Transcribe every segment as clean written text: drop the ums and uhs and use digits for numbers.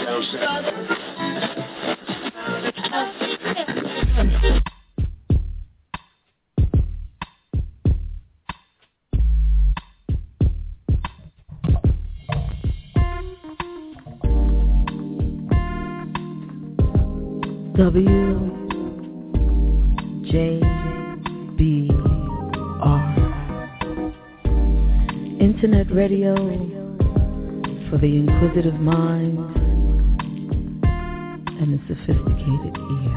WJBR Internet radio for the inquisitive mind and the sophisticated ear.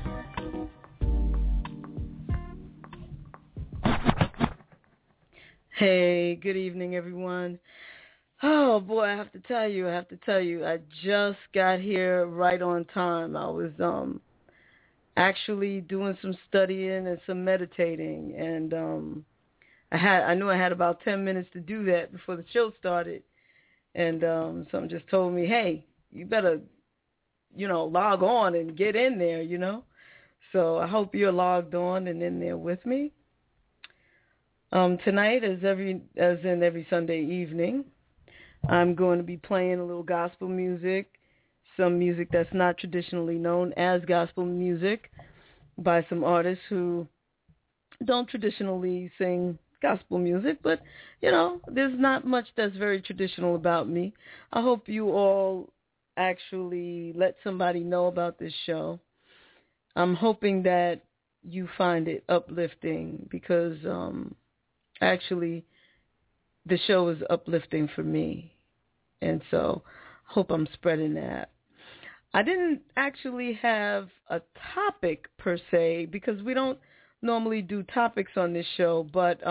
Hey, good evening, everyone. Oh, boy, I have to tell you, I just got here right on time. I was actually doing some studying and some meditating, and I knew I had about 10 minutes to do that before the show started, and someone just told me, hey, you better, log on and get in there, So I hope you're logged on and in there with me. Tonight, as in every Sunday evening, I'm going to be playing a little gospel music, some music that's not traditionally known as gospel music by some artists who don't traditionally sing gospel music, but, there's not much that's very traditional about me. I hope you all actually let somebody know about this show. I'm hoping that you find it uplifting because, actually, the show is uplifting for me, and so I hope I'm spreading that. I didn't actually have a topic per se because we don't normally do topics on this show, but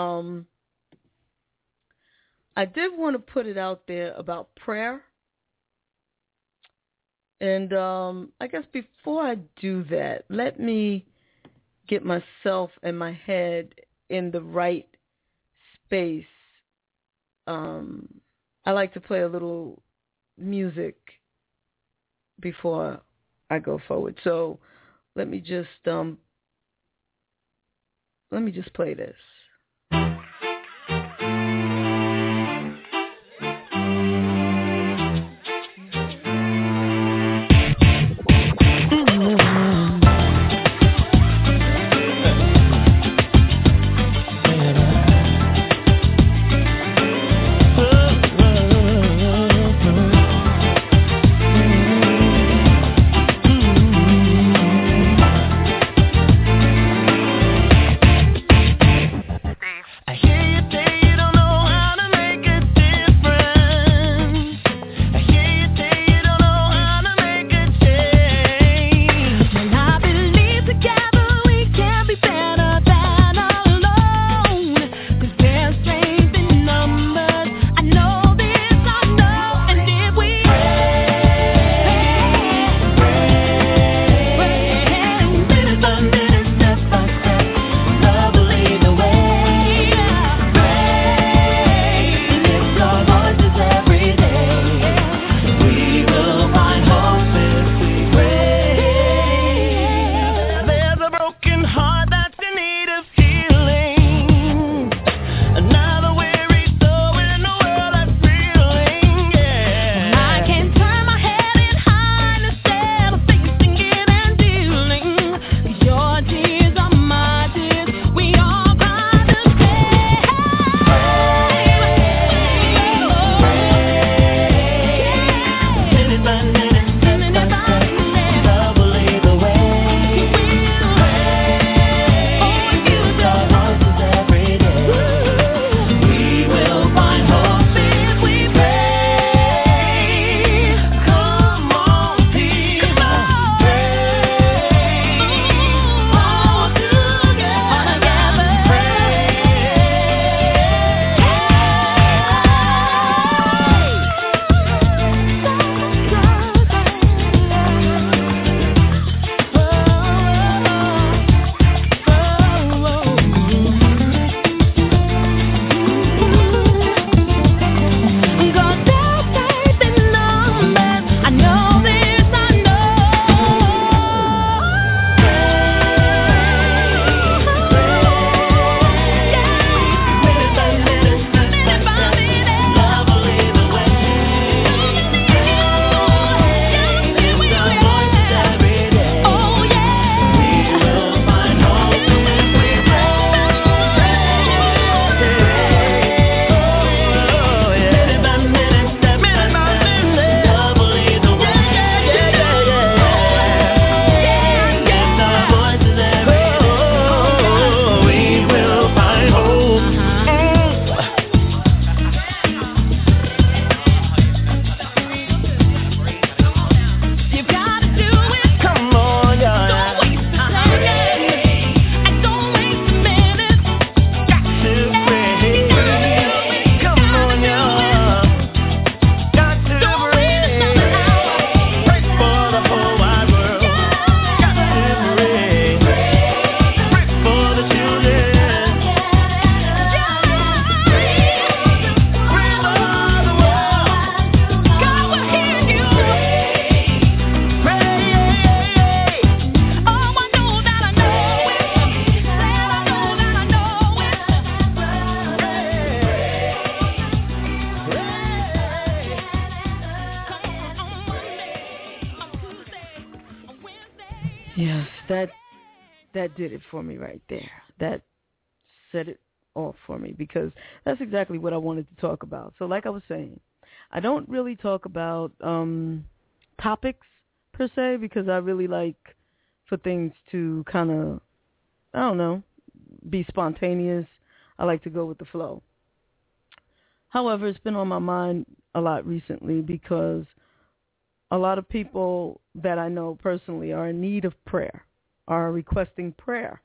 I did want to put it out there about prayer. And I guess before I do that, let me get myself and my head in the right space. I like to play a little music before I go forward. So let me just play this. Yes, that did it for me right there. That set it off for me because that's exactly what I wanted to talk about. So like I was saying, I don't really talk about topics per se because I really like for things to kind of, I don't know, be spontaneous. I like to go with the flow. However, it's been on my mind a lot recently because a lot of people that I know personally are in need of prayer, are requesting prayer.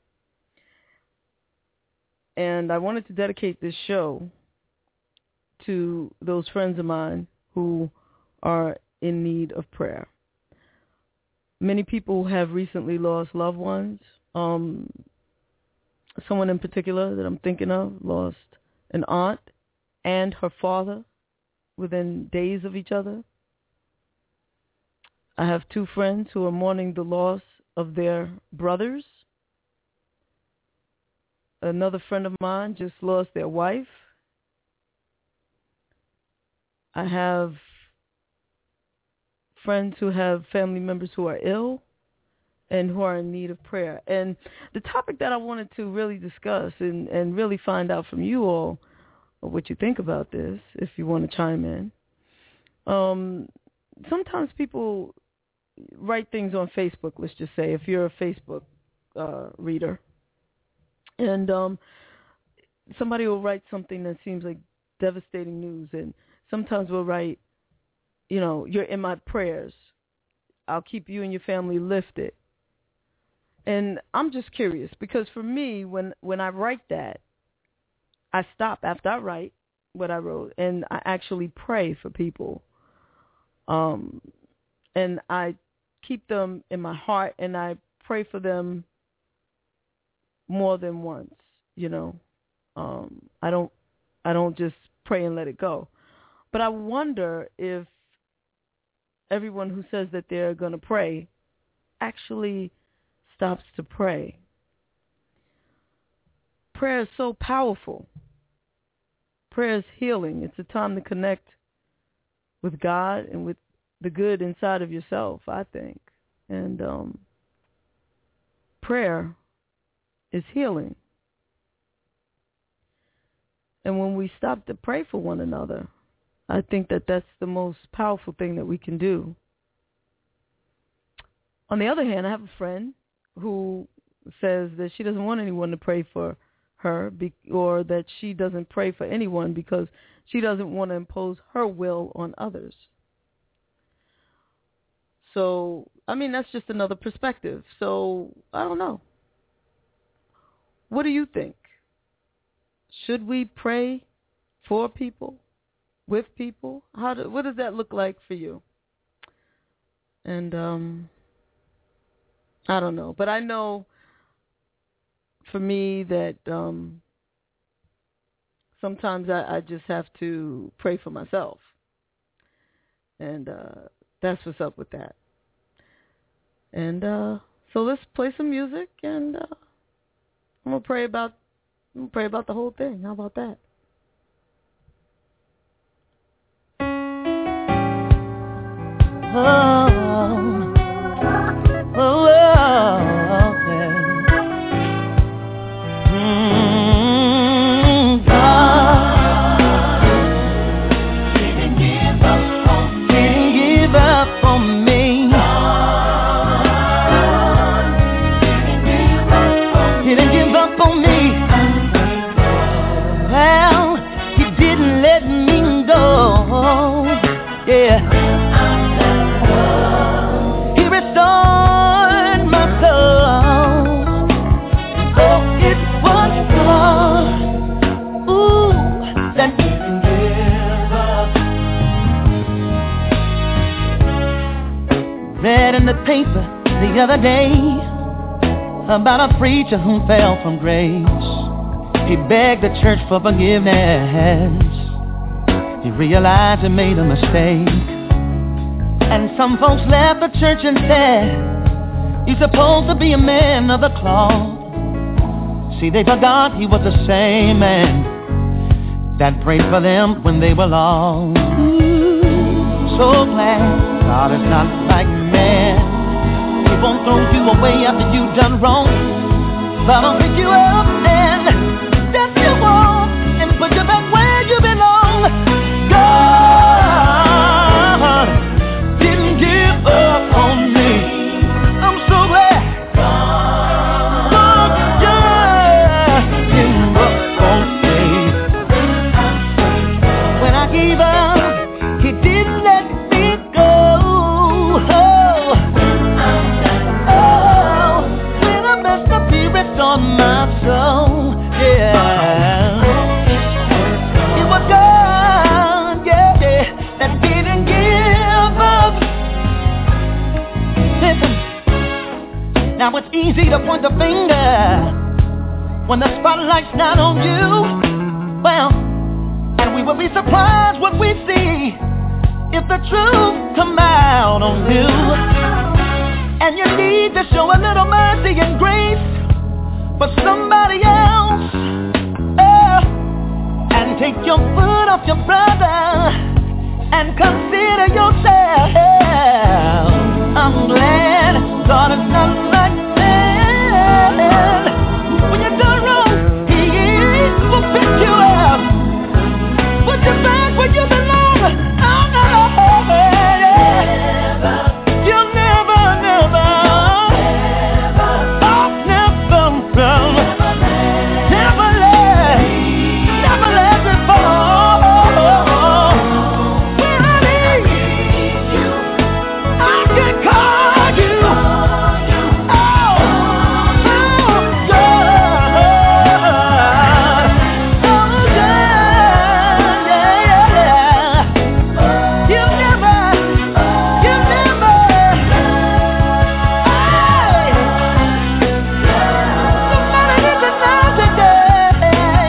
And I wanted to dedicate this show to those friends of mine who are in need of prayer. Many people have recently lost loved ones. Someone in particular that I'm thinking of lost an aunt and her father within days of each other. I have two friends who are mourning the loss of their brothers. Another friend of mine just lost their wife. I have friends who have family members who are ill and who are in need of prayer. And the topic that I wanted to really discuss and really find out from you all what you think about this, if you want to chime in. Sometimes people write things on Facebook, let's just say, if you're a Facebook reader. And somebody will write something that seems like devastating news. And sometimes we'll write, you know, you're in my prayers. I'll keep you and your family lifted. And I'm just curious because for me, when I write that, I stop after I write what I wrote and I actually pray for people. And I keep them in my heart and I pray for them more than once, you know. I don't just pray and let it go. But I wonder if everyone who says that they're going to pray actually stops to pray. Prayer is so powerful. Prayer is healing. It's a time to connect with God and with the good inside of yourself, I think. And prayer is healing. And when we stop to pray for one another, I think that that's the most powerful thing that we can do. On the other hand, I have a friend who says that she doesn't want anyone to pray for her or that she doesn't pray for anyone because she doesn't want to impose her will on others. So, I mean, that's just another perspective. So, I don't know. What do you think? Should we pray for people, with people? What does that look like for you? And I don't know. But I know for me that sometimes I just have to pray for myself. And that's what's up with that. And so let's play some music, and I'm gonna pray about the whole thing. How about that? Paper the other day about a preacher who fell from grace. He begged the church for forgiveness. He realized he made a mistake. And some folks left the church and said, "You're supposed to be a man of the cloth." See, they forgot he was the same man that prayed for them when they were lost. So glad God is not like man. won't throw you away after you done wrong. But I'll pick you up and dust you off and put you back where you belong. God didn't give up on me. I'm so glad. God didn't give up on me. When I gave up, He didn't let me go. When I messed up, He ripped on my soul. Yeah, it was God, yeah, that didn't give up. Listen, now it's easy to point the finger when the spotlight's not on you. Well, and we will be surprised what we see if the truth come out on you. And you need to show a little mercy and grace for somebody else. And take your foot off your brother and consider yourself. I'm glad God has done like that. When you're done wrong, He will pick you up, put you back where you belong. Oh no, you'll never, never, oh never, never let me fall. When I need you, I can call you. Oh, God. Oh, God, yeah. You never. Somebody needs to know today.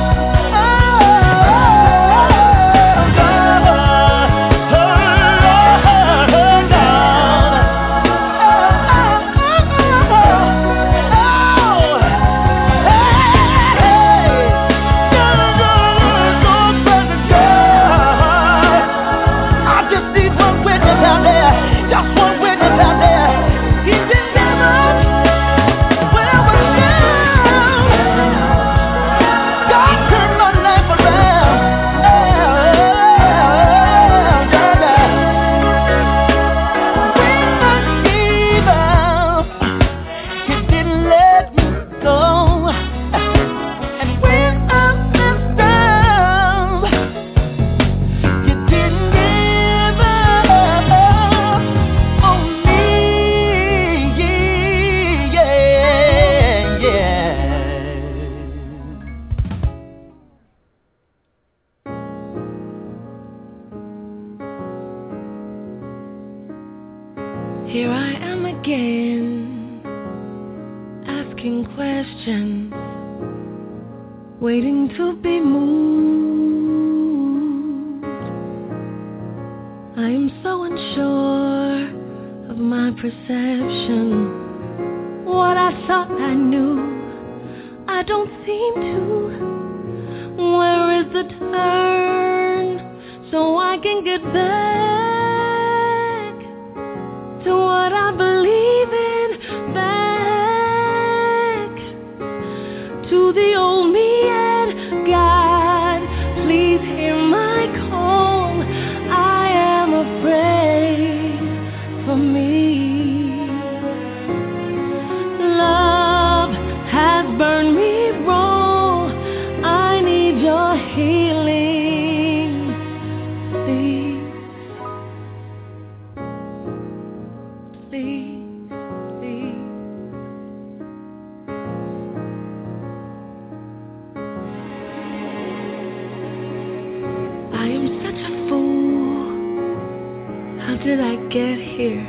I just need one witness out there, just one witness out there. He delivered when I was down. God turned my life around. When I gave up, He didn't let me go. And when I messed up, He didn't give up on me. Yeah. Here I am again, asking questions, waiting to be moved. I am so unsure of my perception. What I thought I knew, I don't seem to. Where is the turn so I can get back to what I believe in, back to the old me? And God, please hear my call. I am afraid for me. Love has burned me raw. I need your healing. Please, please, please. I am such a fool. How did I get here?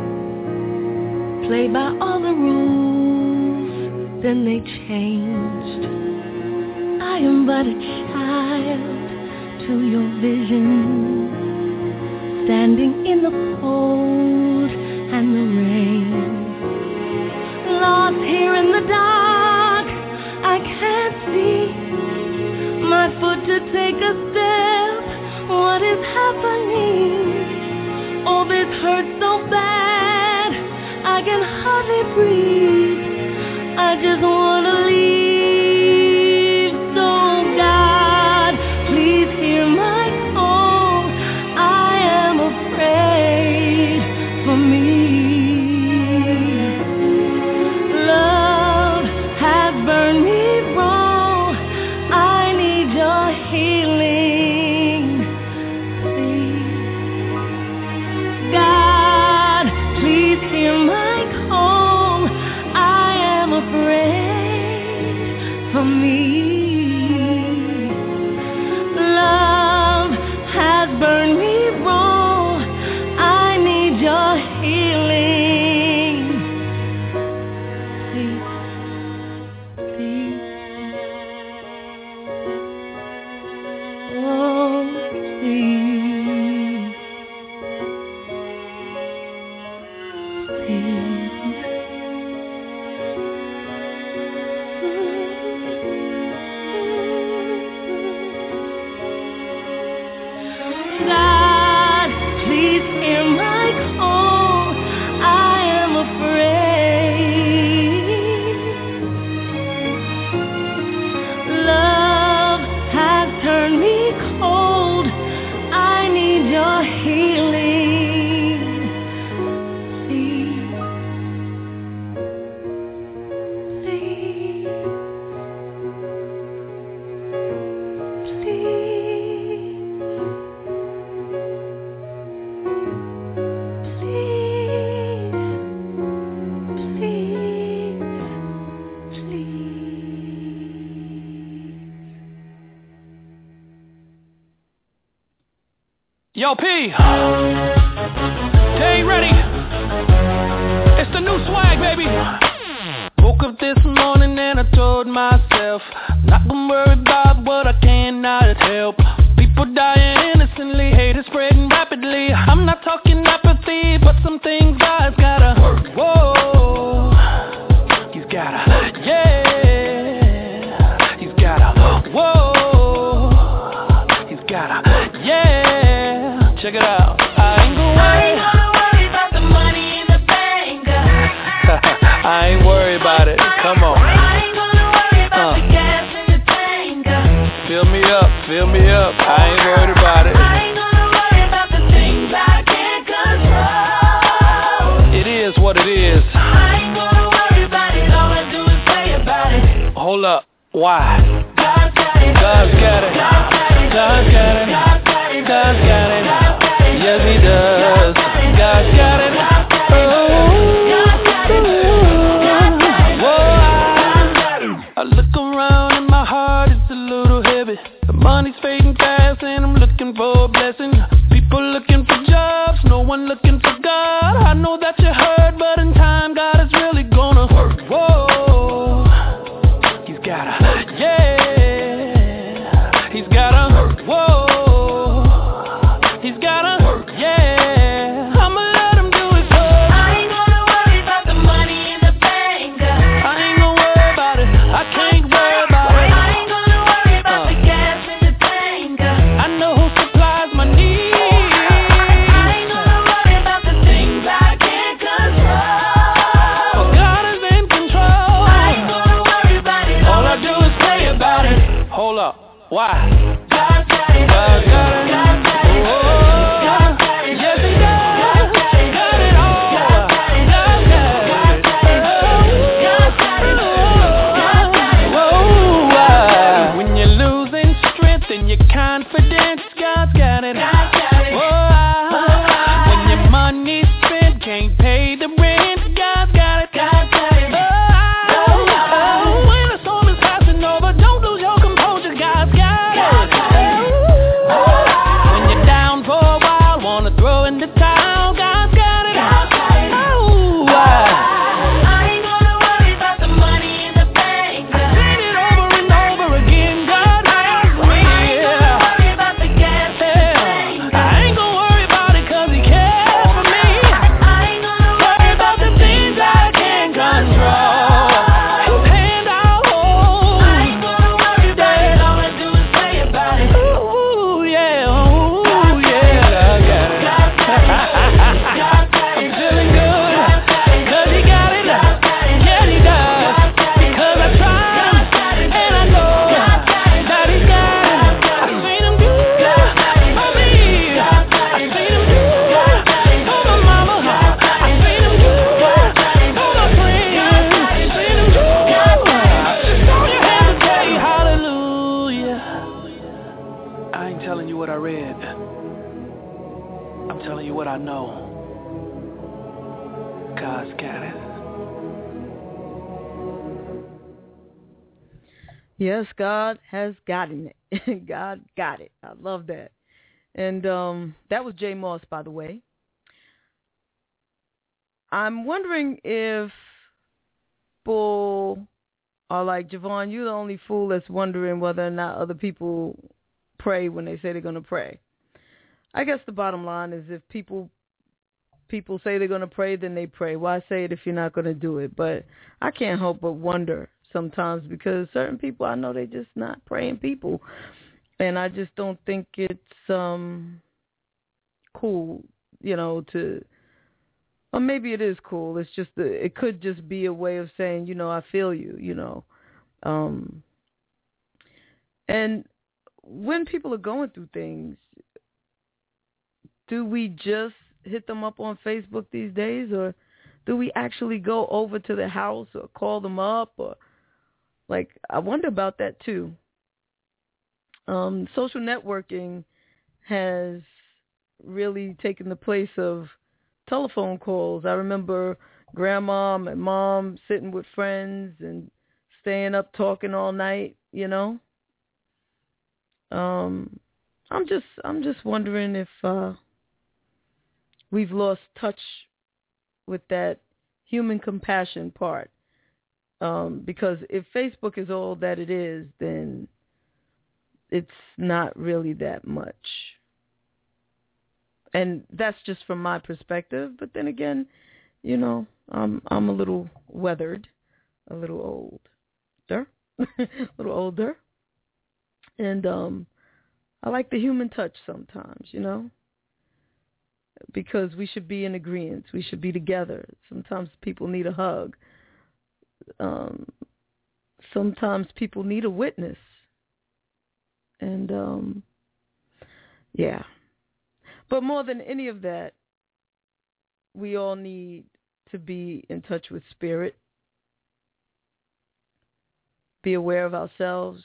Play by all the rules, then they changed. I am but a child to your vision, standing in the cold and the rain. Lost here in the dark, I can't see my foot to take a step. What is happening? Oh, this hurts so bad, I can hardly breathe. I just wanna leave. So God, please hear my call. I am afraid for me. Love has burned me wrong. I need your healing. Please, God, please hear my call. I am afraid for me. Love has burned me wrong. I need your healing. Please, please. Oh, please. Please. God, please hear my call. I am afraid. Love has turned me cold. I need your healing. Please, please, please. Yo, P, they ain't ready. It's the new swag, baby. Woke up this morning and I told myself, not gonna worry about what I cannot help. People dying innocently, hate is spreading rapidly. I'm not talking apathy, but some things God's gotta work. Whoa, he's gotta, yeah, he's gotta, whoa, he's gotta, yeah. Check it out. I ain't gonna worry about the money in the bank. I ain't worried about it. Come on. I ain't gonna worry about the gas in the tank. Fill me up, fill me up. I ain't worried about it. I ain't gonna worry about the things I can't control. It is what it is. I ain't gonna worry about it. All I do is pray about it. Hold up. Why? God's got it. God's got it. God's got it. God's got it. God's got it. Yes, he does. God's got it. I look around and my heart is a little heavy. The money's fading fast and I'm looking for a blessing. People looking for jobs, no one looking for God. I know that you heard, but in time God is really gonna work. Whoa, he's gotta, yeah, he's gotta, whoa. Why? God's got it. God's got it. God's got it. Oh, God's got it. Yes, he does. God's got it. Got it all. God's got it. God's got it. God's got it. God's got it. Whoa. When you're losing strength and your confidence, God's got it. God's got it. Whoa. When your money's spent, can't pay the rent, God's got it. God's got it. When a storm is passing over, don't lose your composure. God's got it. what I know. God's got it. Yes, God has gotten it. God got it. I love that. And that was Jay Moss, by the way. I'm wondering if people are like, Javon, you're the only fool that's wondering whether or not other people pray when they say they're going to pray. I guess the bottom line is if people say they're going to pray, then they pray. Why say it if you're not going to do it? But I can't help but wonder sometimes because certain people, I know they're just not praying people. And I just don't think it's cool, or maybe it is cool. It's just, it could just be a way of saying, I feel you, And when people are going through things, do we just hit them up on Facebook these days, or do we actually go over to the house or call them up? Or I wonder about that too. Social networking has really taken the place of telephone calls. I remember grandma and mom sitting with friends and staying up talking all night, I'm just wondering if we've lost touch with that human compassion part. Because if Facebook is all that it is, then it's not really that much. And that's just from my perspective. But then again, I'm a little weathered, a little older, And I like the human touch sometimes, because we should be in agreement. We should be together. Sometimes people need a hug. Sometimes people need a witness. And, yeah. But more than any of that, we all need to be in touch with spirit, be aware of ourselves,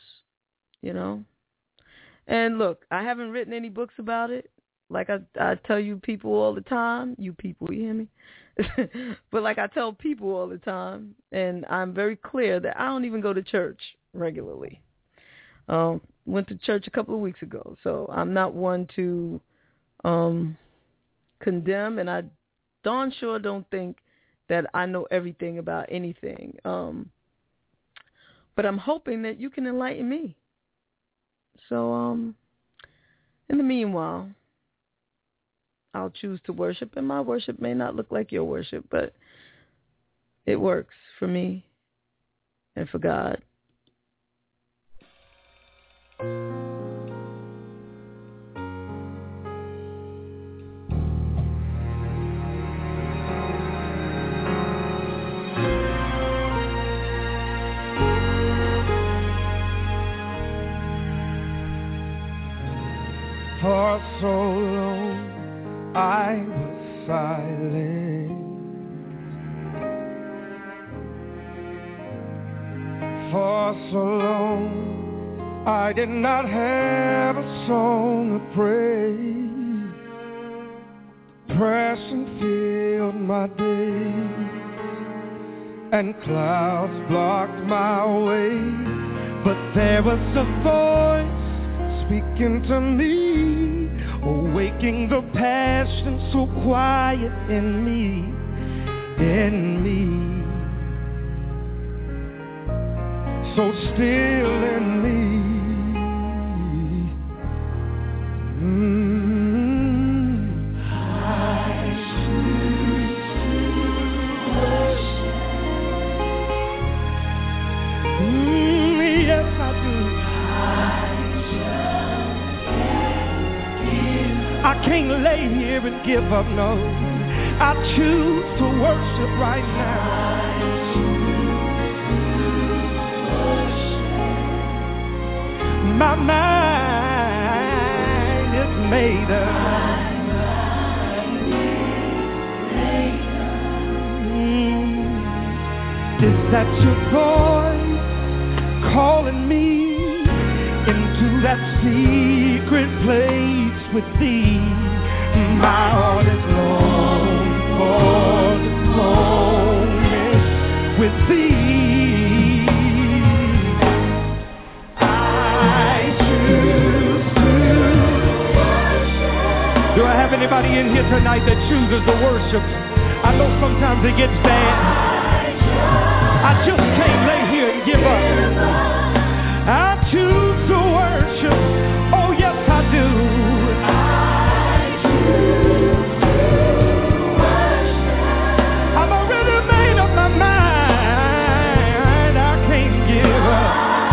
And look, I haven't written any books about it. Like I tell you people all the time, you people, you hear me? But like I tell people all the time, and I'm very clear that I don't even go to church regularly. Went to church a couple of weeks ago, so I'm not one to condemn, and I darn sure don't think that I know everything about anything. But I'm hoping that you can enlighten me. So, in the meanwhile, I'll choose to worship, and my worship may not look like your worship, but it works for me and for God. For so long I was silent. For so long I did not have a song of praise. Depression filled my days, and clouds blocked my way. But there was a voice speaking to me, awaking the passion so quiet in me, so still in me. I choose to worship. Yes, I do. I can't lay here and give up, no. I choose to worship right now. My mind is made up. Is that your voice calling me into that secret place with thee? My heart is long for this moment with thee. I choose to worship. Do I have anybody in here tonight that chooses to worship? I know sometimes it gets bad. I just can't lay here and give up. I choose to worship. Oh, yes, I do. I choose to worship. I've already made up my mind. I can't give up.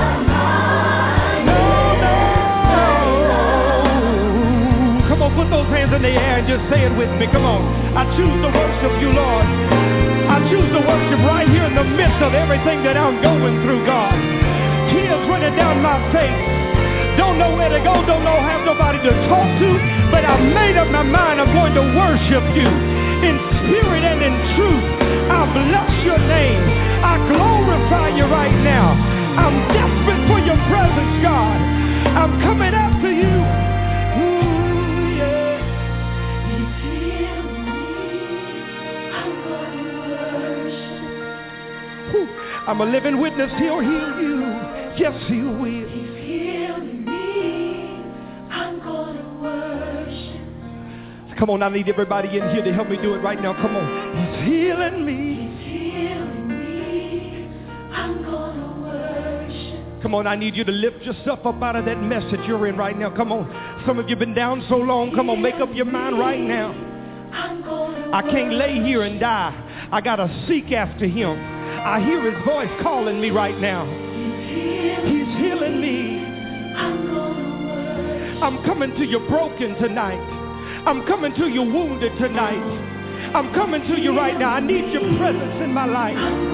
No. Come on, put those hands in the air and just say it with me. Come on. I choose to worship you, Lord. I choose to worship right here in the midst of everything that I'm going through, God. Tears running down my face. Don't know where to go, don't know, have nobody to talk to, but I made up my mind I'm going to worship you in spirit and in truth. I bless your name. I glorify you right now. I'm desperate for your presence, God. I'm coming after you. Ooh, yeah. He's healing me. I'm going to worship. Ooh, I'm a living witness. He'll heal you. Yes, he will. He's healing me. I'm going to worship. Come on, I need everybody in here to help me do it right now. Come on. He's healing me. He's healing me. I'm going to worship. Come on, I need you to lift yourself up out of that mess that you're in right now. Come on. Some of you have been down so long. Come on, make up your mind right now. I can't lay here and die. I got to seek after him. I hear his voice calling me right now. He's healing me. I'm coming to you broken tonight. I'm coming to you wounded tonight. I'm coming to you right now. I need your presence in my life.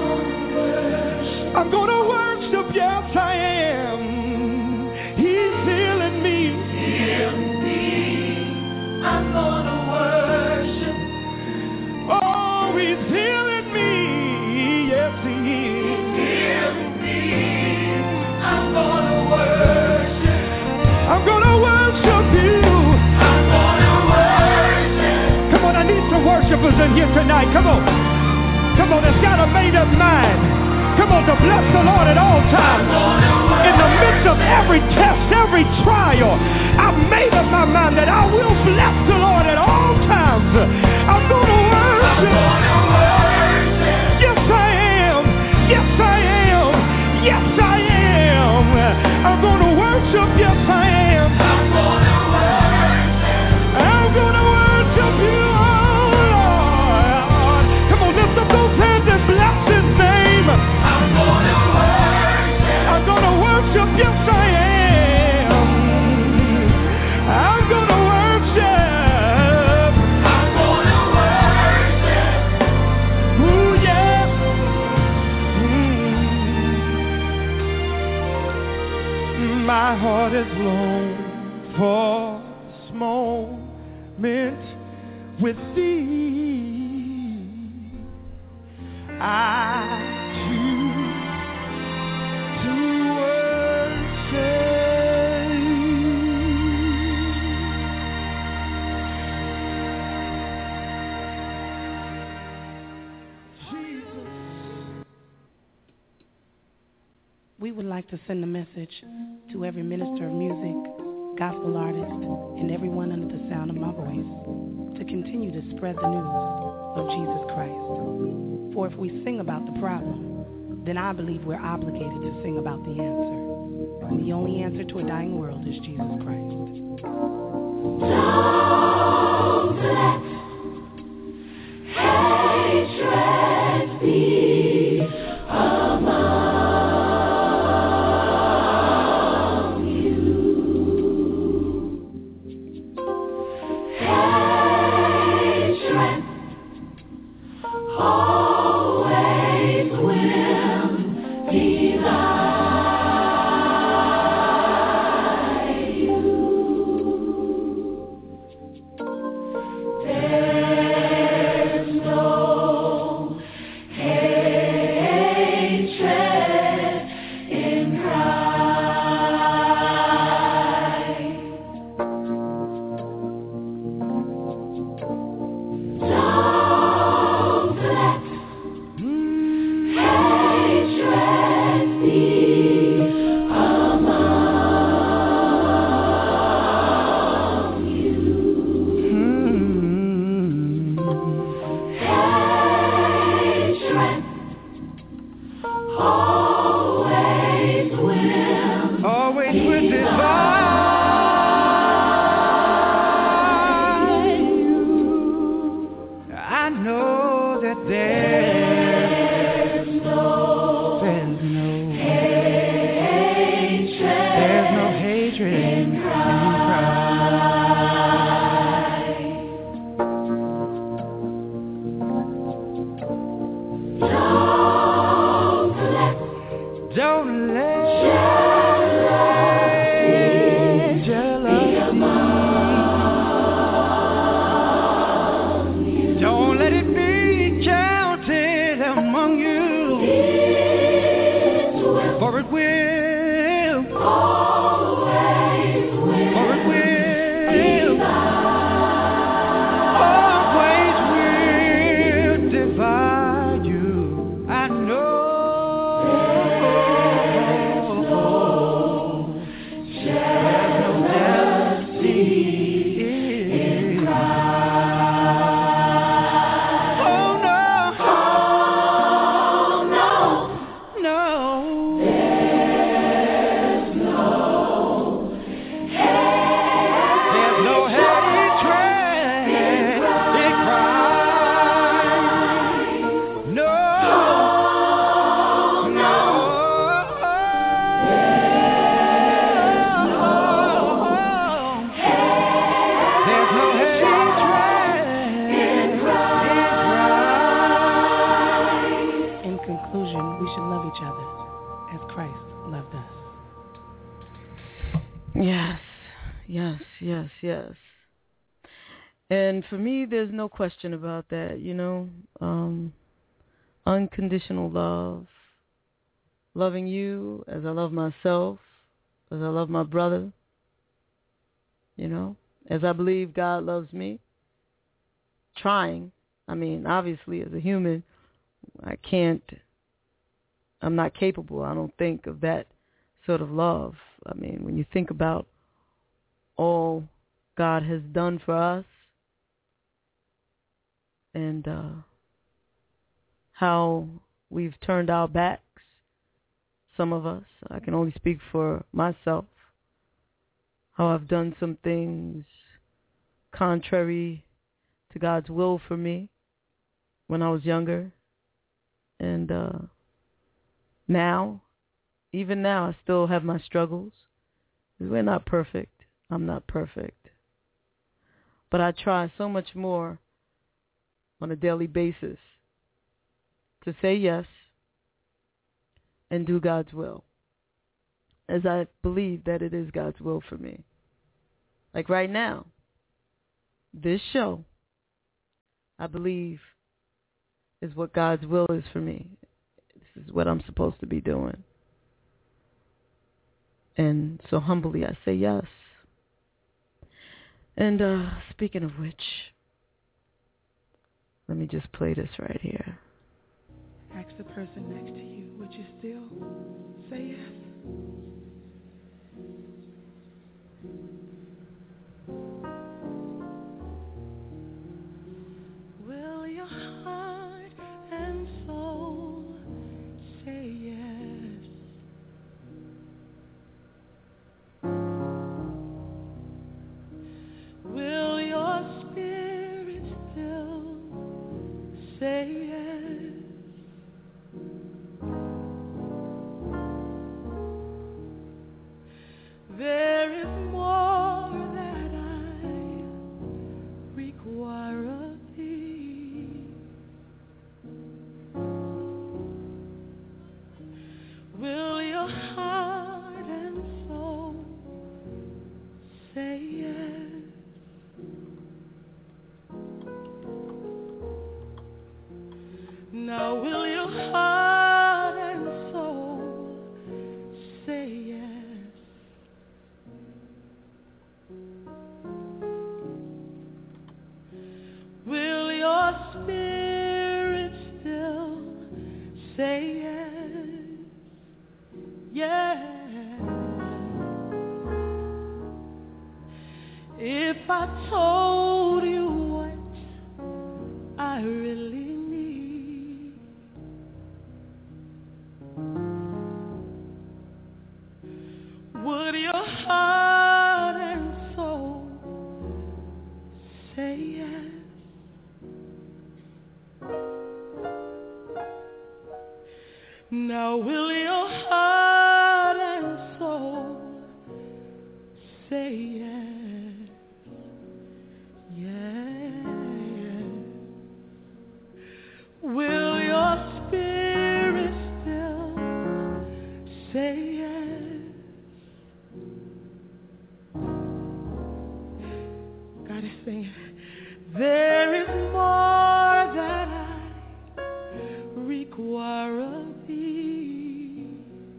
I'm going to worship. Yes, I am. He's healing me. Healing me. I'm going to worship. Oh, he's healing me. Yes, he is. Healing me. I'm gonna worship. I'm gonna worship you. I'm gonna worship. Come on, I need some worshipers in here tonight. Come on. Come on, it's got a made up mind. Come on, to bless the Lord at all times. In the midst of every test, every trial, I've made up my mind that I will bless the Lord at all times. I'm gonna worship. I'm gonna worship. Yes, I am. Yes, I am. Yes, I am. I'm going to worship, yes I am. I'm going to worship. I'm going to worship you, oh Lord. Come on, lift up those hands and bless his name. I'm going to worship. I'm going to worship, yes I am. I'm going to worship. I'm going to worship. Ooh, yeah. My heart is long for this moment with thee. I choose to worship. Jesus. We would like to send a message to every minister of music, gospel artist, and everyone under the sound of my voice to continue to spread the news of Jesus Christ. For if we sing about the problem, then I believe we're obligated to sing about the answer. And the only answer to a dying world is Jesus Christ. Don't let hatred be among. Always will deny you. There's no hatred in Christ. that there's no hatred in Christ. Don't let jealousy don't let it be counted among you, for it will, always will divide you. I know. Yes. And for me, there's no question about that, unconditional love, loving you as I love myself, as I love my brother, as I believe God loves me, trying. I mean, obviously, as a human, I'm not capable, I don't think, of that sort of love. I mean, when you think about all God has done for us and how we've turned our backs, some of us, I can only speak for myself, how I've done some things contrary to God's will for me when I was younger. And even now, I still have my struggles. We're not perfect. I'm not perfect. But I try so much more on a daily basis to say yes and do God's will, as I believe that it is God's will for me. Like right now, this show, I believe, is what God's will is for me. This is what I'm supposed to be doing. And so humbly I say yes. And speaking of which, let me just play this right here. Ask the person next to you, would you still say yes? Will your heart and soul say yes? Will your spirit still say yes? There is more that I require of thee. Will your heart and soul say yes? Now will your heart and soul say yes? Will your spirit still say yes? Yes. If I told you what I really need, Now will your heart and soul say yes, yes? Will your spirit still say yes? God is saying, there is more that I require of thee.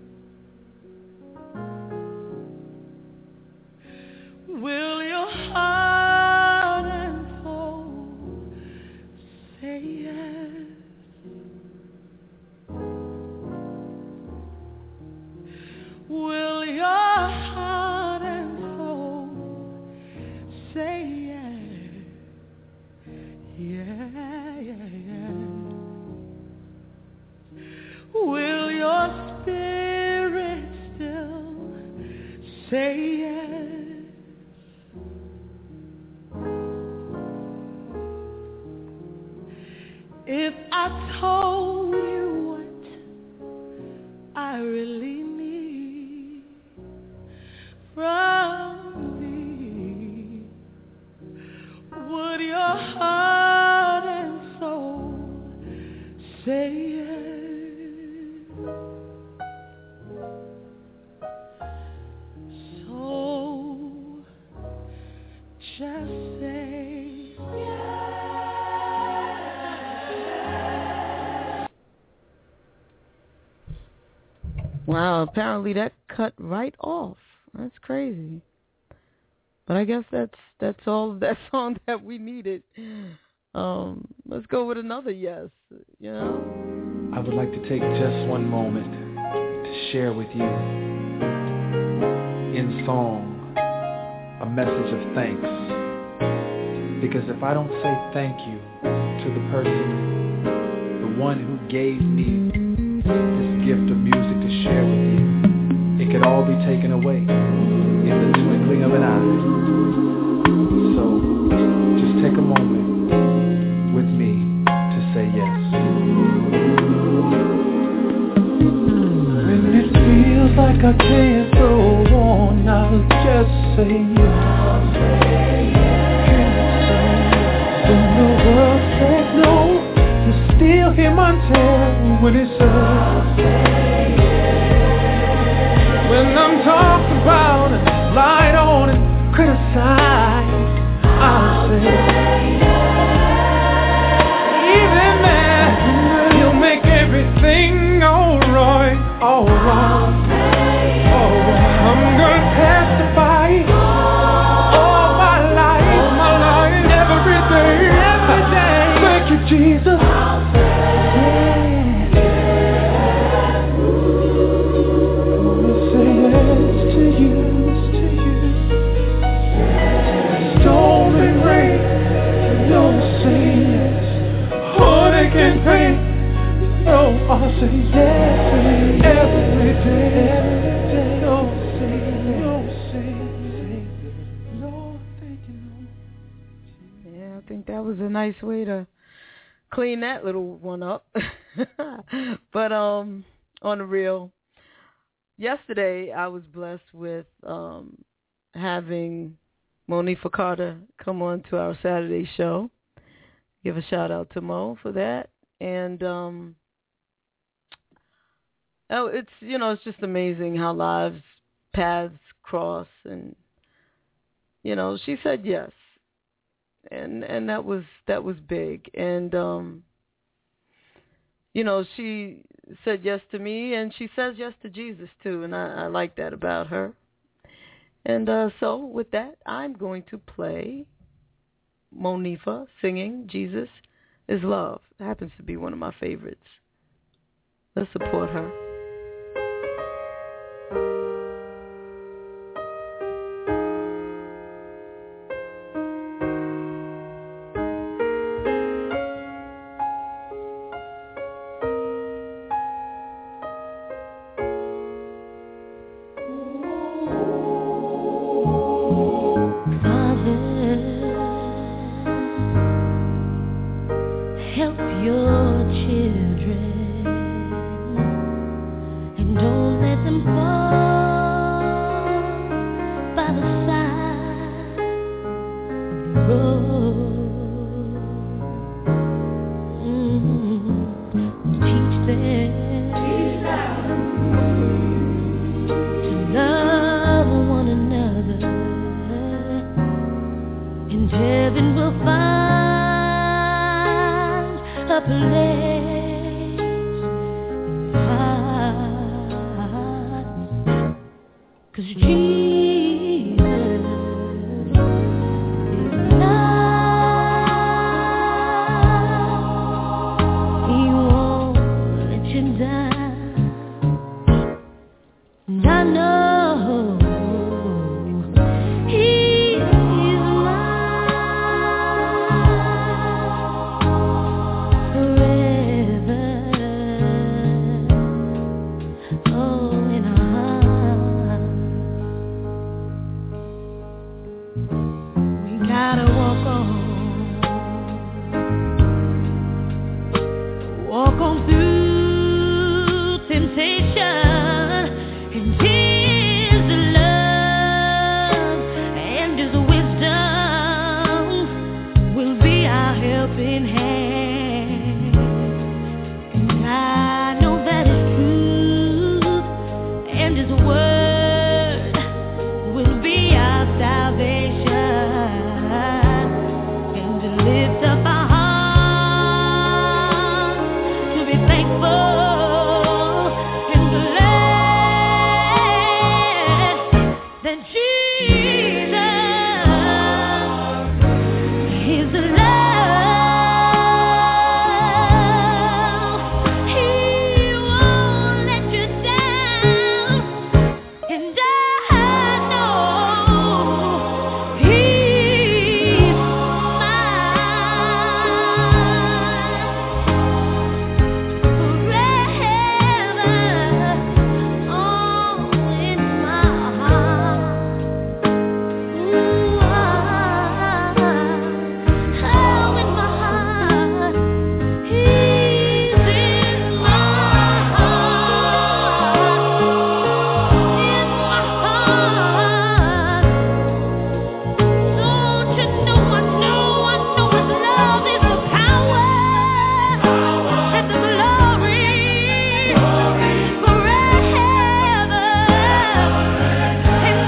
Will your heart and soul say yes? Will your heart and soul say yes? Yeah, yeah, yeah. Will your spirit still say yes? If I told you what I really need from thee, would your heart and soul say yes? So just say Wow, apparently that cut right off. That's crazy. But I guess that's all of that song that we needed. Let's go with another yes, you know? I would like to take just one moment to share with you in song a message of thanks. Because if I don't say thank you to the person, the one who gave me this gift of music to share with you, it could all be taken away in the twinkling of an eye. So just take a moment with me to say yes. When it feels like I can't go on, I'll just say yes. When the world says no, you still hear my tale when it says when I'm talked about and lied on and criticized, I'll say even then, you'll make everything alright, alright, alright. I'm gonna testify all my life, every day. Thank you, Jesus. I'll say yes every day. Don't say no, thank you, no. Yeah, I think that was a nice way to clean that little one up. But on the real, yesterday I was blessed with having Monifa Carter come on to our Saturday show. Give a shout out to Mo for that. And it's just amazing how lives paths cross, and she said yes, and that was big, and she said yes to me, and she says yes to Jesus too, and I like that about her. And so with that, I'm going to play Monifa singing Jesus is Love. It happens to be one of my favorites. Let's support her. Help your children gone through temptation, and His love and His wisdom will be our helping hand. And I know that His truth and His word will be our salvation, and to lift up our hearts to be thankful and glad that Jesus is love. He won't let you down, and I know He's mine forever. Oh, in my heart. Ooh, oh, in my heart. He's in my heart. Don't you know I know His love is the power and the glory forever and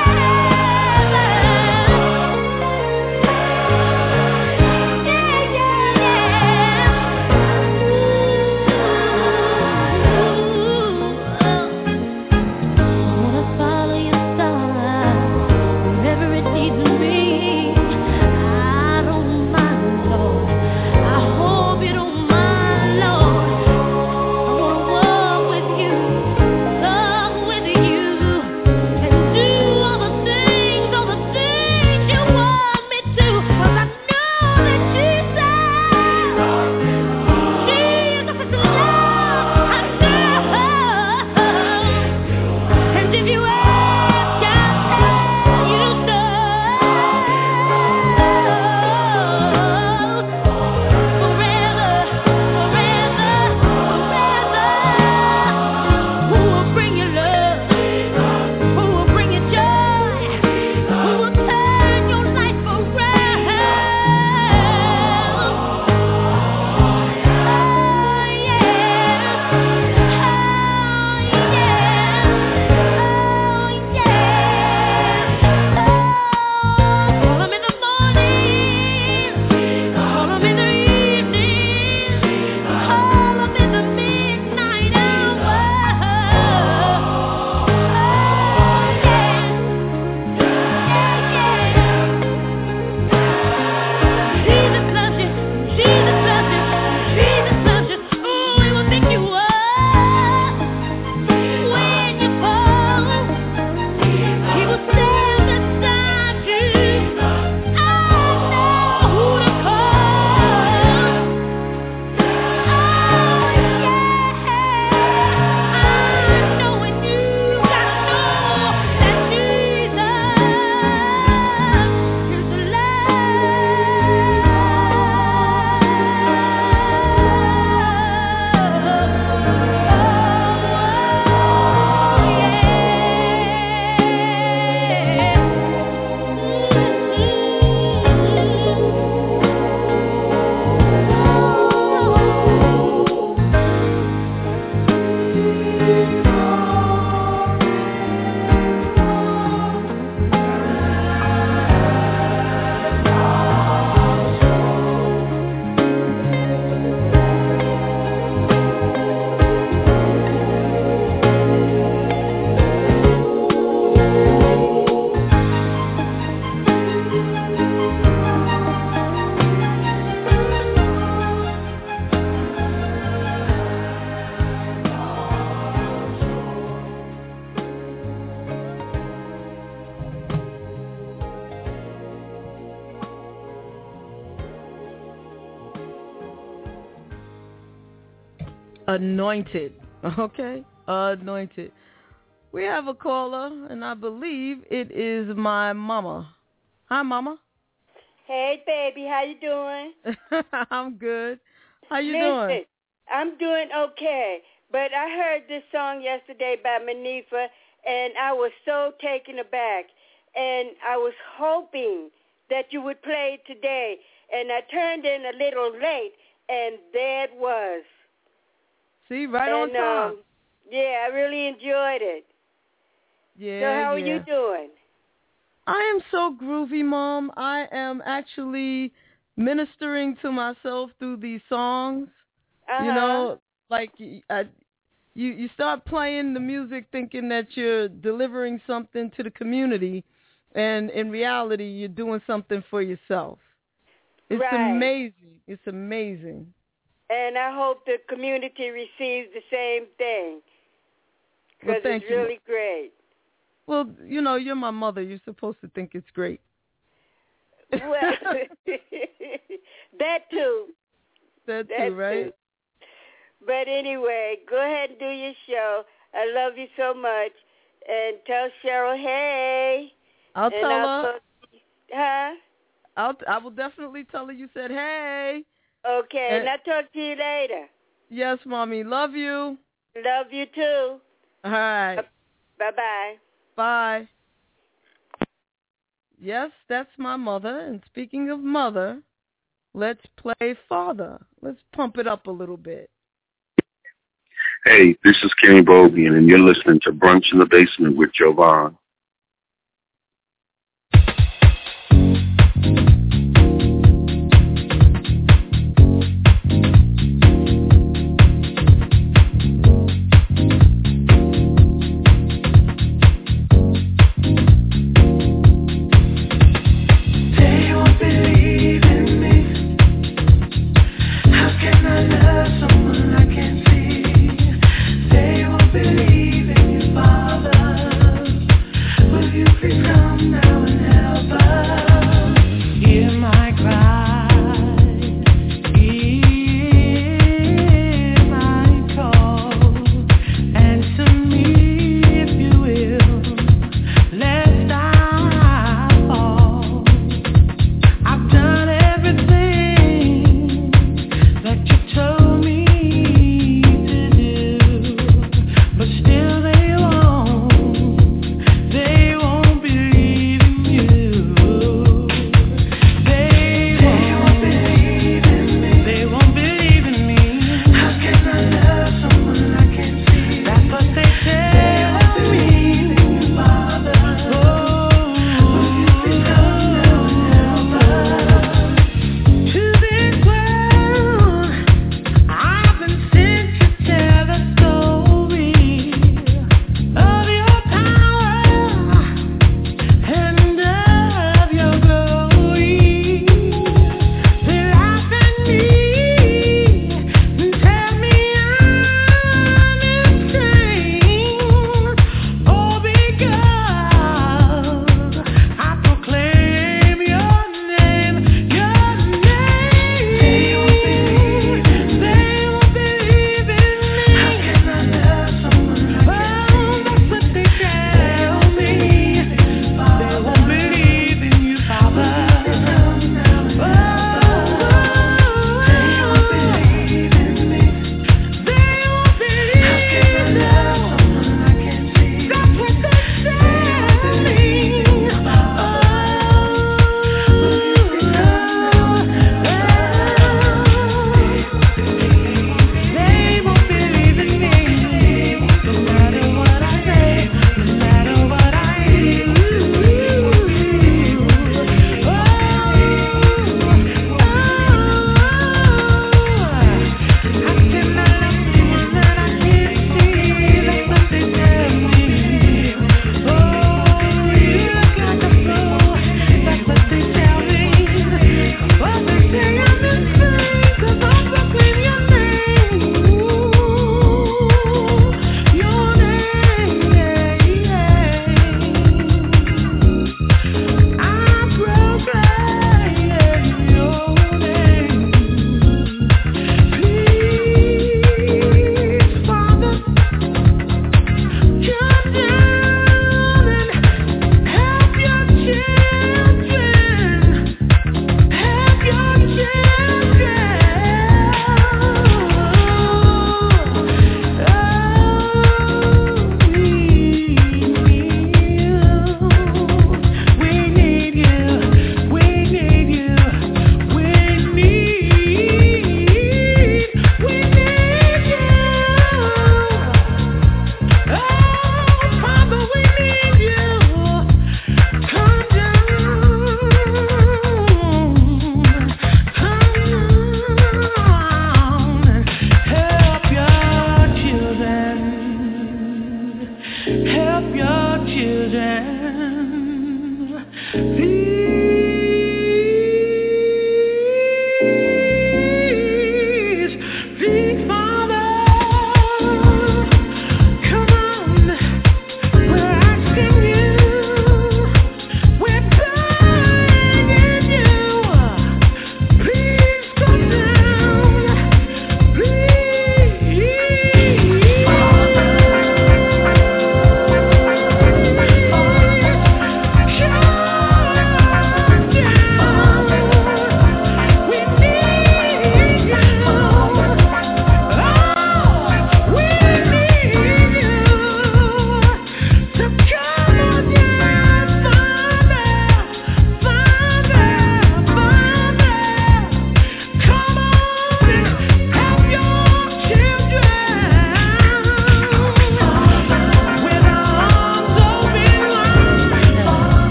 I wanna follow your star wherever it leads me. I don't mind, Lord. I hope you don't mind, Lord. I wanna walk with you, talk with you, and do all the things you want me to. 'Cause I know that Jesus is love. I know. And if you ask, I'll tell you so. Forever, forever, forever. Who will bring you love? Who will bring you joy? Who will turn your life around? Oh, call Him in the morning, call Him in the evening, call Him in the midnight hour. Jesus loves you, Jesus loves you, Jesus loves you. Oh, He will pick you up when you fall. He will stand beside you. I know who to call. Oh, yeah. I know when you gotta know that Jesus is Anointed. Okay? Anointed. We have a caller, and I believe it is my mama. Hi, Mama. Hey, baby, how you doing? I'm good. How you Listen, doing? I'm doing okay. But I heard this song yesterday by Manifa, and I was so taken aback. And I was hoping that you would play it today. And I turned in a little late, and there it was. See, right on time. Yeah, I really enjoyed it. Yeah. So how are you doing? I am so groovy, Mom. I am actually ministering to myself through these songs. You know, like you start playing the music thinking that you're delivering something to the community, and in reality, you're doing something for yourself. It's amazing. It's amazing. And I hope the community receives the same thing, because it's really great. Well, you know, you're my mother. You're supposed to think it's great. Well, that too. That too, right? Too. But anyway, go ahead and do your show. I love you so much. And tell Cheryl, hey. I'll tell her. Huh? I will definitely tell her you said hey. Okay, and I'll talk to you later. Yes, Mommy. Love you. Love you too. All right. Bye-bye. Bye. Yes, that's my mother. And speaking of mother, let's play Father. Let's pump it up a little bit. Hey, this is Kenny Bobian, and you're listening to Brunch in the Basement with Jovan.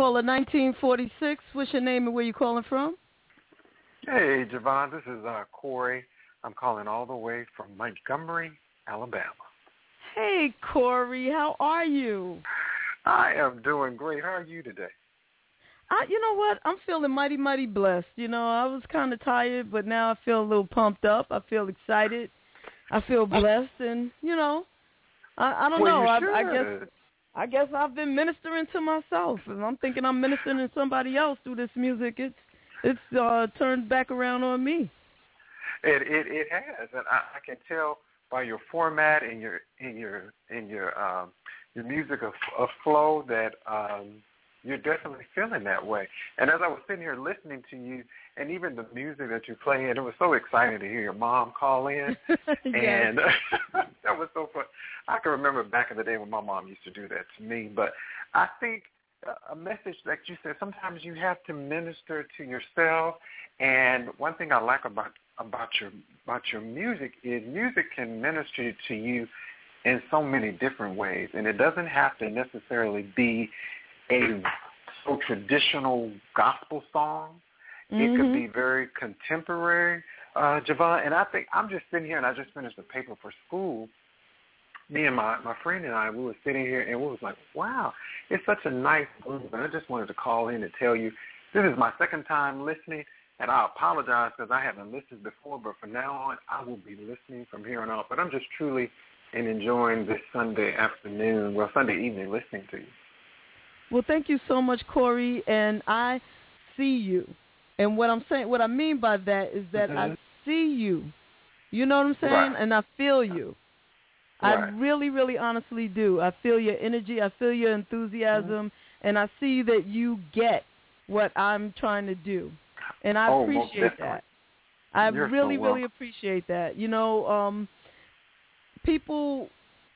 caller 1946. What's your name and where you calling from? Hey, Javon, this is Corey. I'm calling all the way from Montgomery, Alabama. Hey, Corey, how are you? I am doing great. How are you today? You know what? I'm feeling mighty, mighty blessed. You know, I was kind of tired, but now I feel a little pumped up. I feel excited. I feel blessed, and, you know, I don't know. I guess I've been ministering to myself, and I'm thinking I'm ministering to somebody else through this music. It's turned back around on me. It has, and I can tell by your format and your music of flow that you're definitely feeling that way. And as I was sitting here listening to you, and even the music that you're playing, it was so exciting to hear your mom call in, and that was so fun. I can remember back in the day when my mom used to do that to me. But I think a message that you said, sometimes you have to minister to yourself. And one thing I like about your music is music can minister to you in so many different ways, and it doesn't have to necessarily be a so traditional gospel song. It could be very contemporary, Javon. And I think I'm just sitting here, and I just finished a paper for school. Me and my friend and I, we were sitting here, and we was like, wow, it's such a nice groove. And I just wanted to call in and tell you, this is my second time listening, and I apologize because I haven't listened before, but from now on, I will be listening from here on out. But I'm just truly enjoying this Sunday evening listening to you. Well, thank you so much, Corey, and I see you. And what I mean by that is that I see you. You know what I'm saying? Right. And I feel you. Right. I really, really honestly do. I feel your energy. I feel your enthusiasm. And I see that you get what I'm trying to do. And I appreciate that. I really appreciate that. You know, people,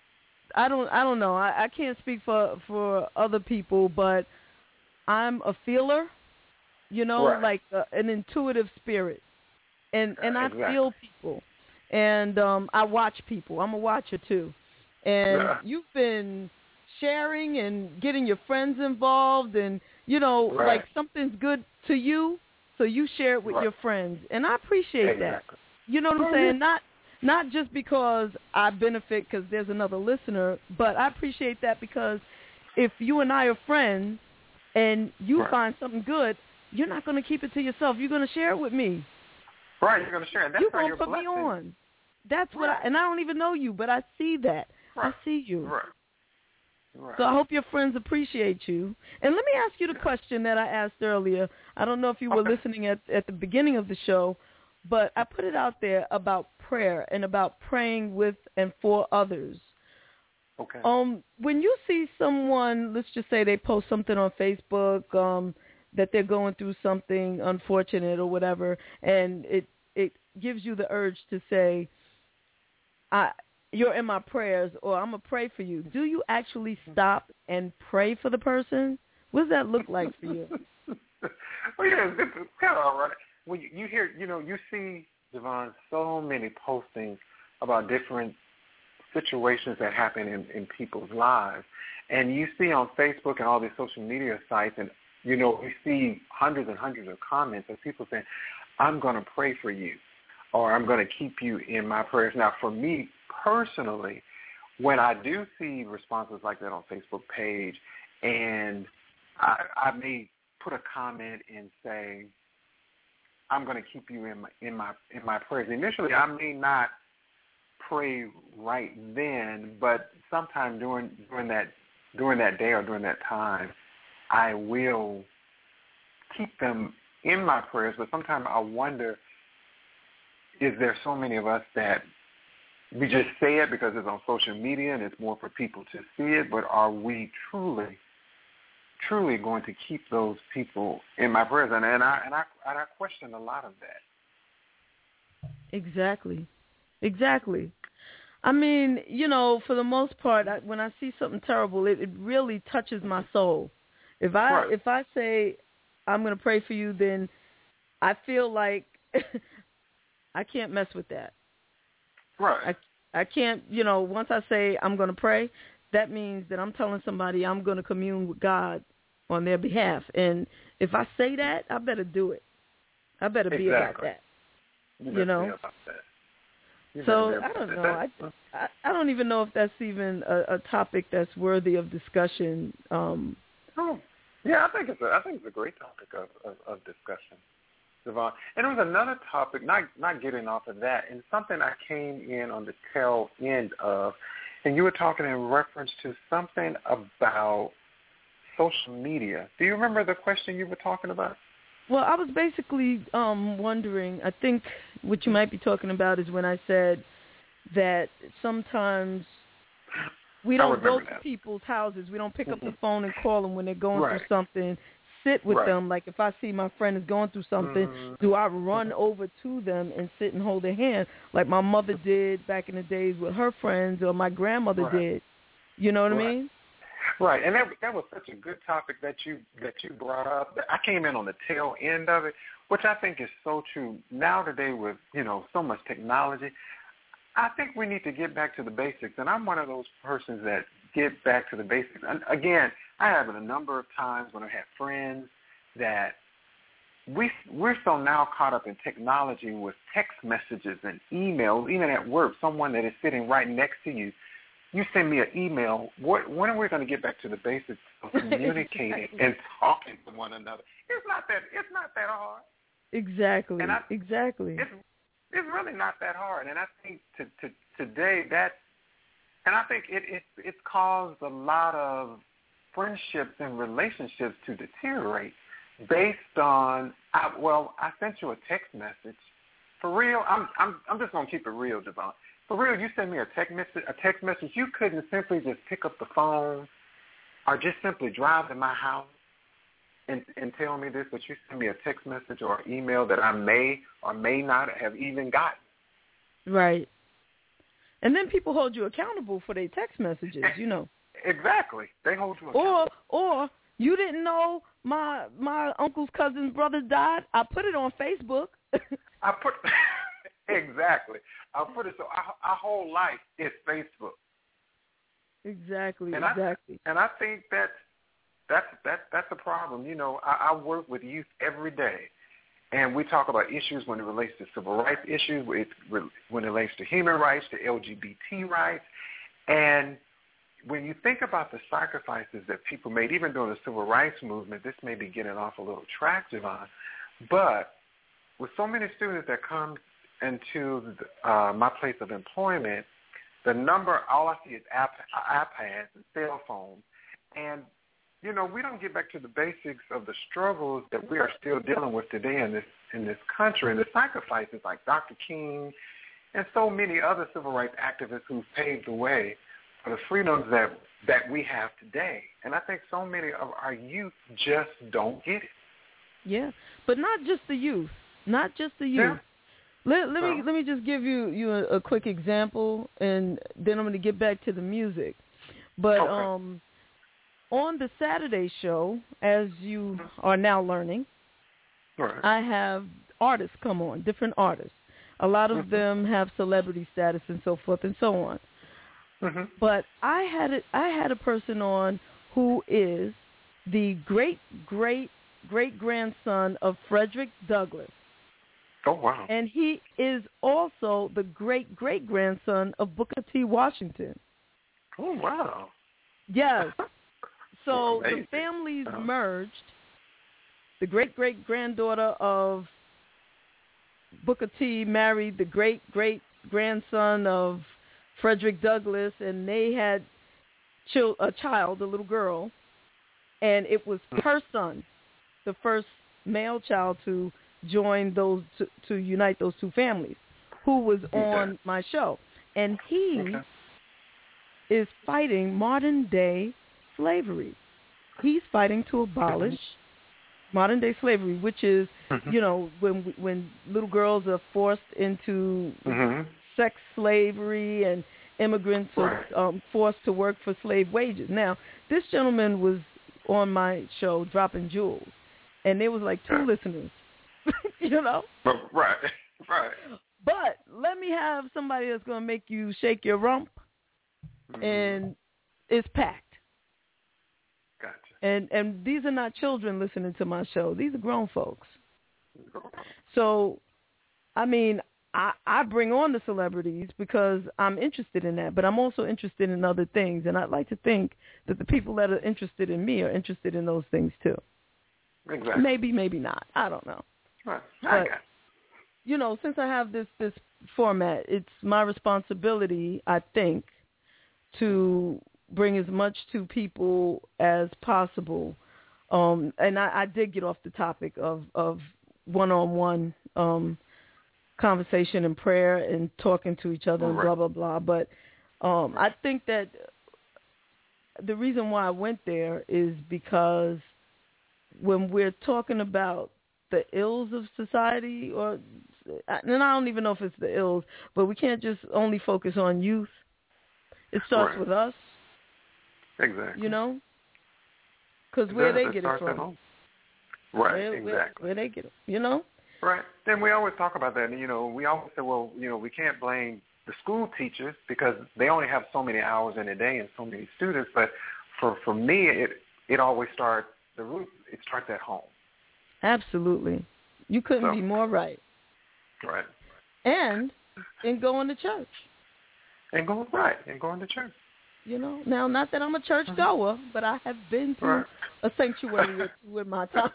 I don't know. I can't speak for other people, but I'm a feeler, you know, like an intuitive spirit. And I feel people. And I watch people. I'm a watcher, too. And you've been sharing and getting your friends involved and, you know, like something's good to you, so you share it with your friends. And I appreciate that. You know what I'm saying? Not just because I benefit because there's another listener, but I appreciate that because if you and I are friends and you find something good, you're not going to keep it to yourself. You're going to share it with me. Right, you're going to share it. That's you're going to put me on. That's what and I don't even know you, but I see that. I see you. Right. So I hope your friends appreciate you. And let me ask you the question that I asked earlier. I don't know if you were listening at the beginning of the show, but I put it out there about prayer and about praying with and for others. Okay. When you see someone, let's just say they post something on Facebook that they're going through something unfortunate or whatever, and it gives you the urge to say, you're in my prayers, or I'm going to pray for you. Do you actually stop and pray for the person? What does that look like for you? Well, yeah, it's kind of all right. When you hear, you see, Javon, so many postings about different situations that happen in people's lives. And you see on Facebook and all these social media sites, and, we see hundreds and hundreds of comments of people saying, I'm going to pray for you, or I'm going to keep you in my prayers. Now, for me personally, when I do see responses like that on Facebook page, and I may put a comment and say, I'm going to keep you in my prayers. Initially, I may not pray right then, but sometime during that day or during that time, I will keep them in my prayers. But sometimes I wonder, is there so many of us that we just say it because it's on social media and it's more for people to see it, but are we truly going to keep those people in my prayers? And I question a lot of that. Exactly. I mean, for the most part, when I see something terrible, it really touches my soul. If I say I'm going to pray for you, then I feel like I can't mess with that. Right. I can't, once I say I'm going to pray, that means that I'm telling somebody I'm going to commune with God on their behalf. And if I say that, I better do it. I better be about that. You know? Be about that. So I don't know. I don't even know if that's even a topic that's worthy of discussion. Yeah, I think it's a great topic of discussion, Devon. And there was another topic, not getting off of that, and something I came in on the tail end of, and you were talking in reference to something about social media. Do you remember the question you were talking about? Well, I was basically wondering, I think what you might be talking about is when I said that sometimes we don't go to people's houses. We don't pick up the phone and call them when they're going through something, sit with them. Like if I see my friend is going through something, do I run over to them and sit and hold their hand like my mother did back in the days with her friends or my grandmother did? You know what I mean? Right, and that was such a good topic that you brought up. I came in on the tail end of it, which I think is so true. Now today with, so much technology, I think we need to get back to the basics, and I'm one of those persons that get back to the basics. And again, I have a number of times when I have friends that we're so now caught up in technology with text messages and emails, even at work, someone that is sitting right next to you. You send me an email. When are we going to get back to the basics of communicating and talking to one another? It's not that hard. Exactly. It's really not that hard. And I think today and I think it's caused a lot of friendships and relationships to deteriorate based on I sent you a text message. For real, I'm just gonna keep it real, Devon. For real, you send me a text message. You couldn't simply just pick up the phone or just simply drive to my house and tell me this, but you send me a text message or email that I may or may not have even gotten. Right. And then people hold you accountable for their text messages, Exactly. They hold you accountable. Or you didn't know my uncle's cousin's brother died. I put it on Facebook. Exactly. I'll put it so our whole life is Facebook. Exactly. And I think that's a problem. I work with youth every day, and we talk about issues when it relates to civil rights issues, when it relates to human rights, to LGBT rights, and when you think about the sacrifices that people made, even during the civil rights movement, this may be getting off a little track, Javon, but with so many students that come into my place of employment, the number, all I see is iPads and cell phones. And, we don't get back to the basics of the struggles that we are still dealing with today in this country, and the sacrifices like Dr. King and so many other civil rights activists who've paved the way for the freedoms that we have today. And I think so many of our youth just don't get it. Yeah, but not just the youth. Yeah. Let me just give you a quick example, and then I'm going to get back to the music. But on the Saturday show, as you are now learning, I have artists come on, different artists. A lot of them have celebrity status and so forth and so on. But I had a person on who is the great-great-great-grandson of Frederick Douglass. Oh, wow. And he is also the great-great-grandson of Booker T. Washington. Oh, wow. Yes. So the families merged. The great-great-granddaughter of Booker T. married the great-great-grandson of Frederick Douglass, and they had a child, a little girl, and it was her son, the first male child to join those, to unite those two families, who was on my show. And he is fighting modern-day slavery. He's fighting to abolish modern-day slavery, which is, when little girls are forced into sex slavery and immigrants are forced to work for slave wages. Now, this gentleman was on my show, Dropping Jewels, and there was like 2 listeners, Right. But let me have somebody that's going to make you shake your rump, and it's packed. Gotcha. And these are not children listening to my show. These are grown folks. So, I mean, I bring on the celebrities because I'm interested in that, but I'm also interested in other things. And I'd like to think that the people that are interested in me are interested in those things too. Exactly. Maybe not. I don't know. Right. But, you know, since I have this format, it's my responsibility, I think, to bring as much to people as possible. And I did get off the topic of one-on-one conversation and prayer and talking to each other and blah, blah, blah. But I think that the reason why I went there is because when we're talking about the ills of society, and I don't even know if it's the ills, but we can't just only focus on youth. It starts with us. Exactly. You know? Because where they get it from. Right, exactly. Where they get it, you know? Right. And we always talk about that. You know, we always say, well, you know, we can't blame the school teachers because they only have so many hours in a day and so many students. But for me, it always starts, it starts at home. Absolutely. You couldn't be more right. Right. And in going to church. And going to church. You know, now not that I'm a church goer, but I have been to a sanctuary or two in my time.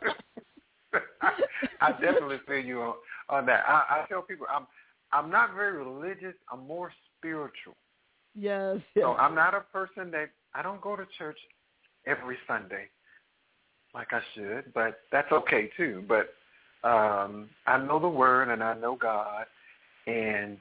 I definitely feel you on that. I tell people I'm not very religious. I'm more spiritual. Yes. So I'm not a person that I don't go to church every Sunday like I should, but that's okay too. But I know the Word and I know God, and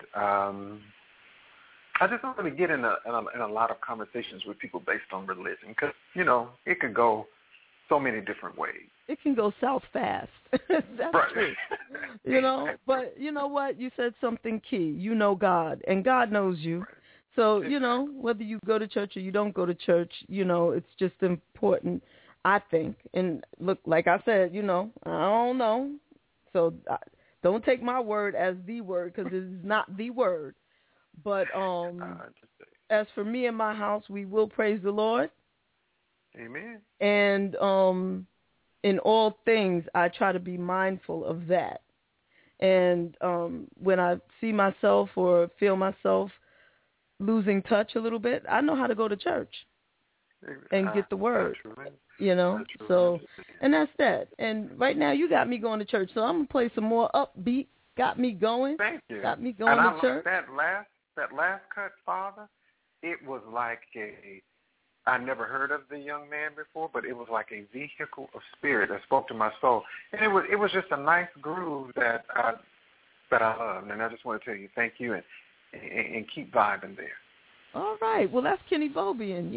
I just don't really get in a lot of conversations with people based on religion because, you know, it could go so many different ways. It can go south fast. That's true. You know, but you know what? You said something key. You know God, and God knows you. Right. So, you know, whether you go to church or you don't go to church, you know, it's just important, I think. And look, like I said, you know, I don't know. So don't take my word as the word because it is not the word. But as for me and my house, we will praise the Lord. Amen. And in all things, I try to be mindful of that. And when I see myself or feel myself losing touch a little bit, I know how to go to church and get the word. You know, so, and that's that. And right now, you got me going to church, so I'm going to play some more upbeat. Got me going. Thank you. Got me going to church. That last cut, Father, it was like I never heard of the young man before, but it was like a vehicle of spirit that spoke to my soul. And it was just a nice groove that I loved. And I just want to tell you thank you and keep vibing there. All right. Well, that's Kenny Bobian.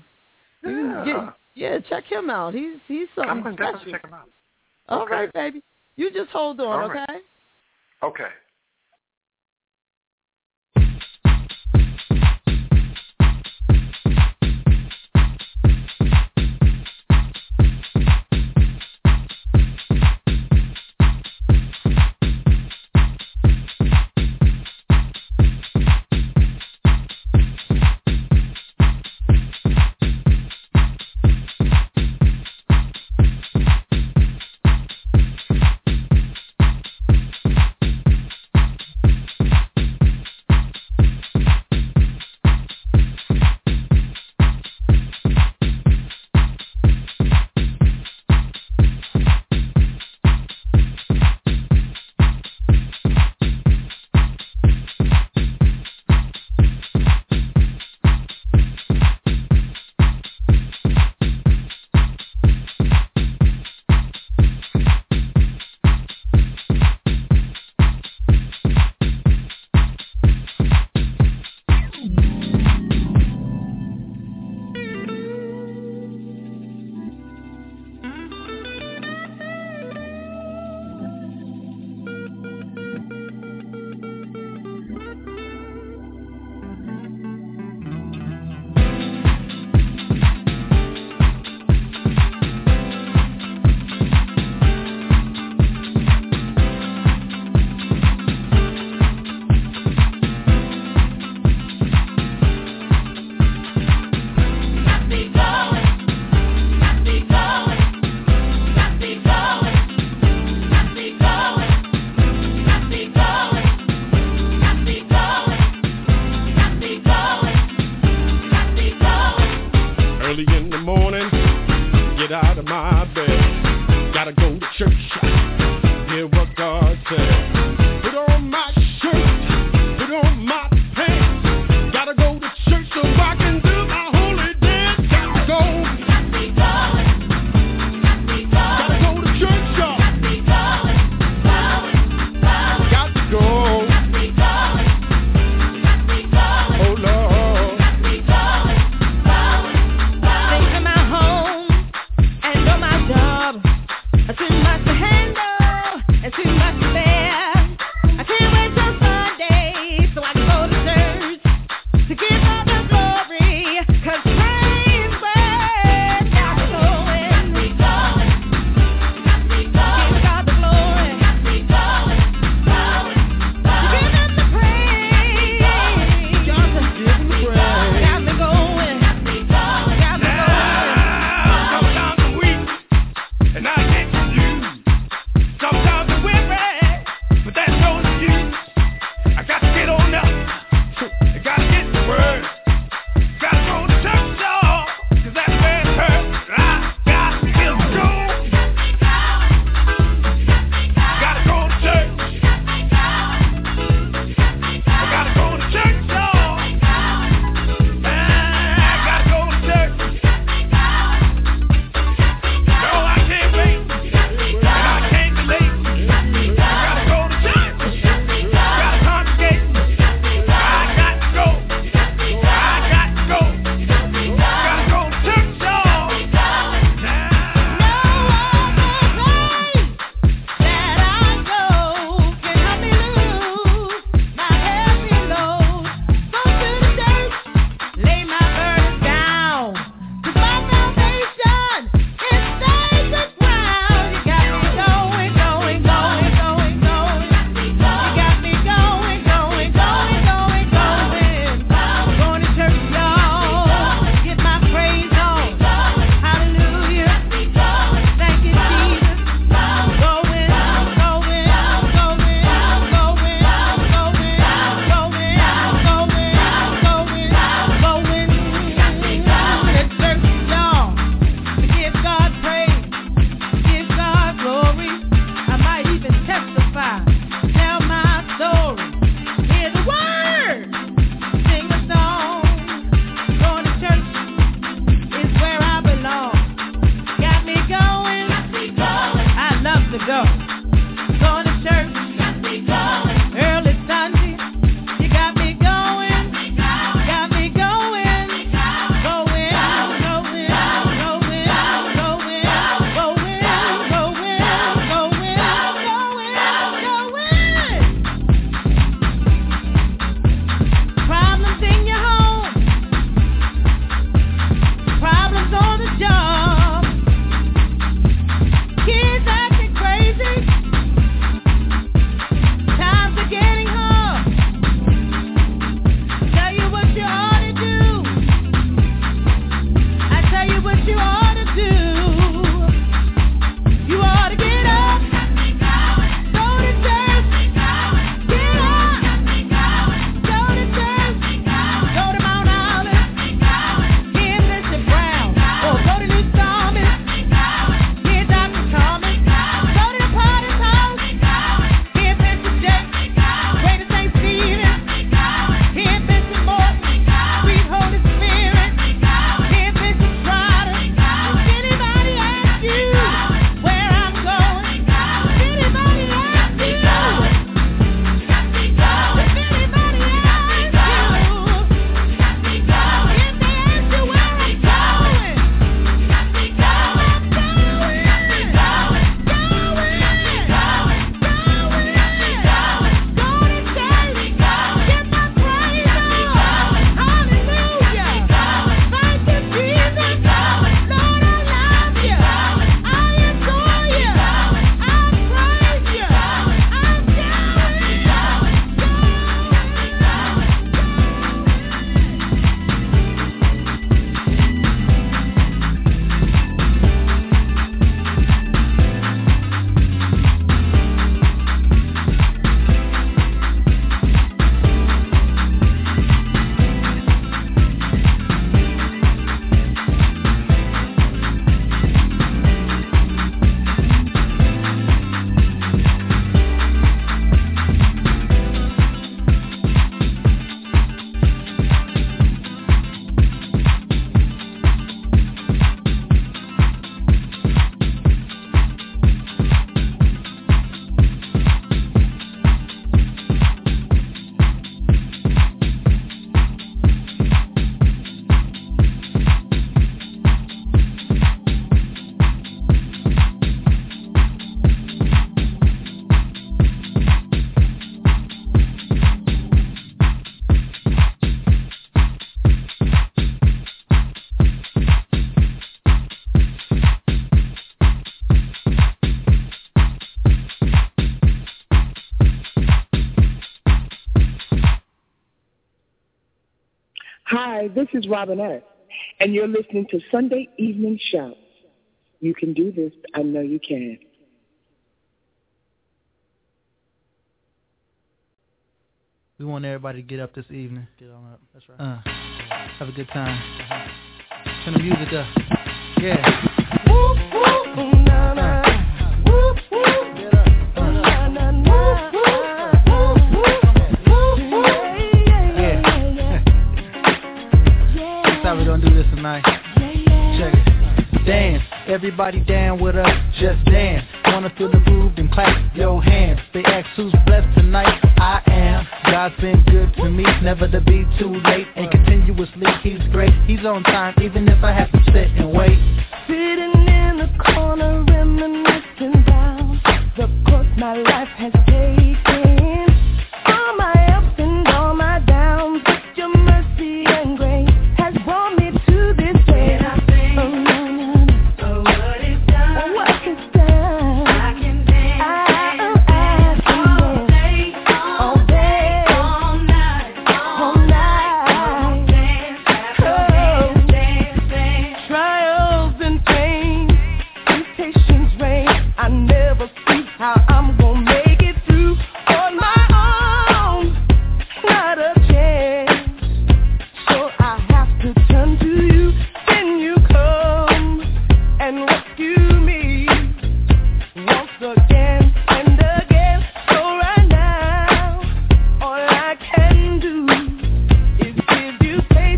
Yeah, check him out. He's something I'm going to definitely check him out. All right, baby. You just hold on, okay? Okay. Hi, this is Robinette, and you're listening to Sunday Evening Shout. You can do this. I know you can. We want everybody to get up this evening. Get on up. That's right. Have a good time. Turn the music up. Yeah. Woo, woo, na, na. Woo, woo. Get up. Na, na, na. Woo, woo. Woo, woo. Yeah. That's how we gonna do this tonight. Check it. Dance. Everybody down with us. Just dance. Wanna feel the groove, then clap your hands. They ask who's blessed tonight. I am. God's been good to me, never to be too late. And continuously, he's great. He's on time, even if I have to sit and wait. Sitting in the corner, reminiscing down the course my life has taken. All my ups and all my downs, but your mercy and grace has brought me to this day. And I think, oh, no, no, no. Oh, what it's done. What it's done. I can dance. I can dance. All day, all night, all night. Dance. Trials and pain, temptations reign. I never see how I'm gonna make it through on my own. Not a chance. So I have to turn to you. Then you come and rescue me once again and again. So right now, all I can do is give you faith.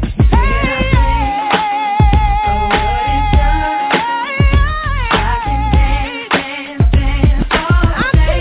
I can dance, dance, dance all day.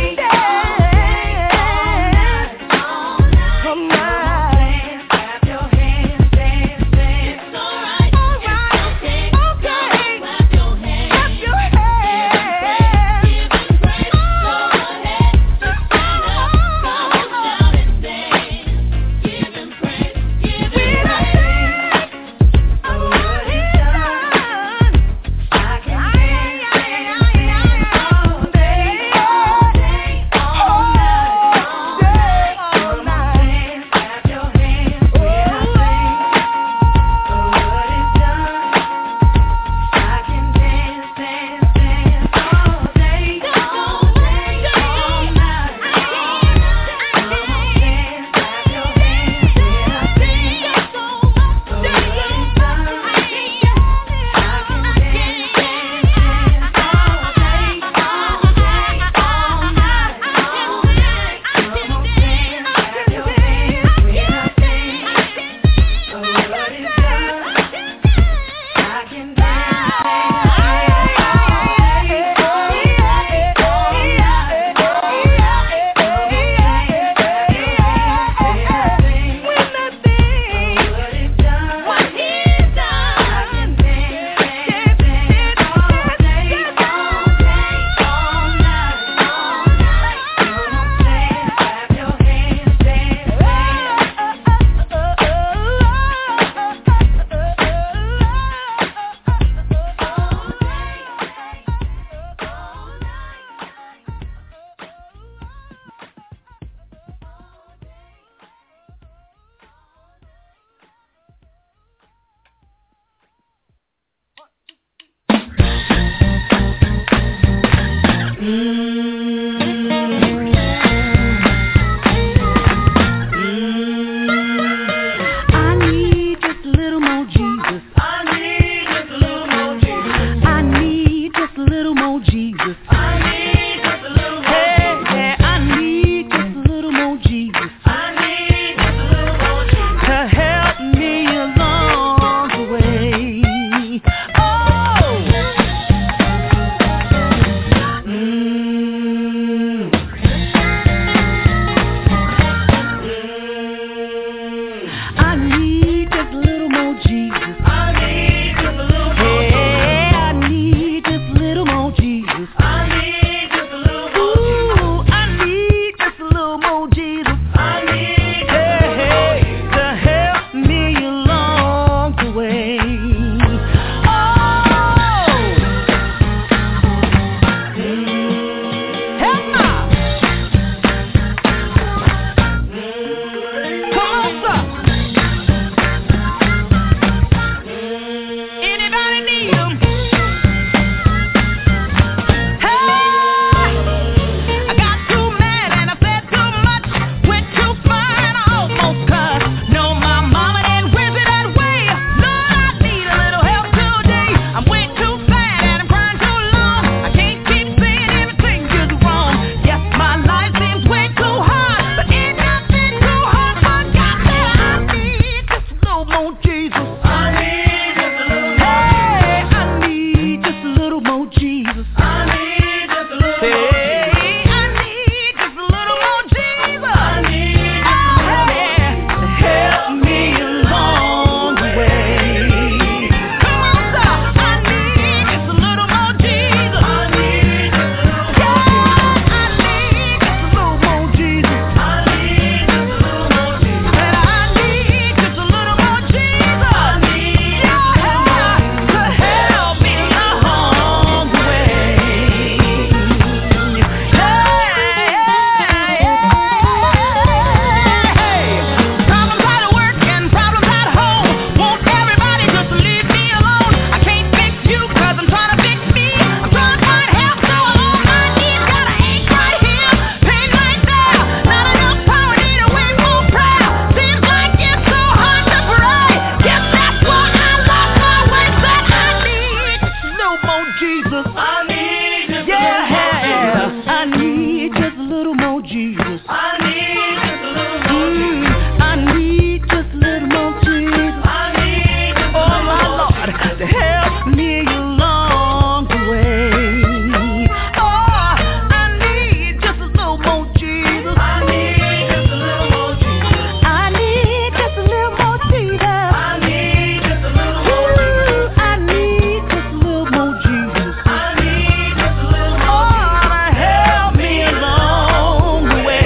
Jesus. I need just a little more Jesus. I need just a little more Jesus. I need just a little more Lord, to help me along the way. Oh, I need just a little more Jesus. I need just a little more Jesus. I need just a little more Jesus. I need just a little more Jesus. I need just a little more Jesus. I need just a little more Jesus. Oh, to help me along the way.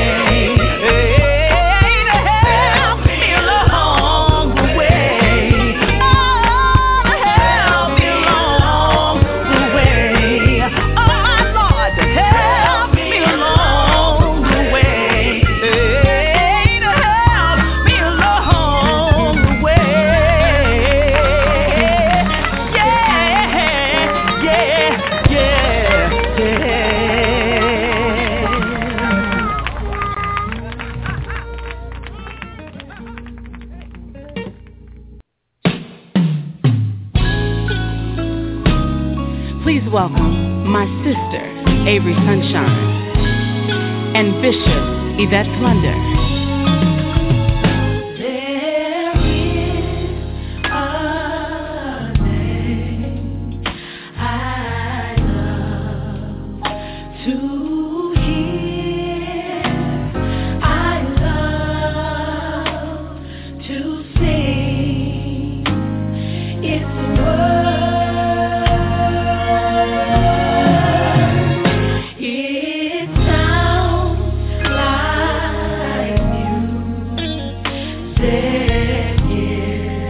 To help me along the way. Oh, to help me along the way. Oh, my Lord, to help me along the way. To help me along the way. Please welcome my sister, Avery Sunshine, and Bishop Yvette Plunder. There is a name I love to hear. I love to sing. It's a word. It sounds like music in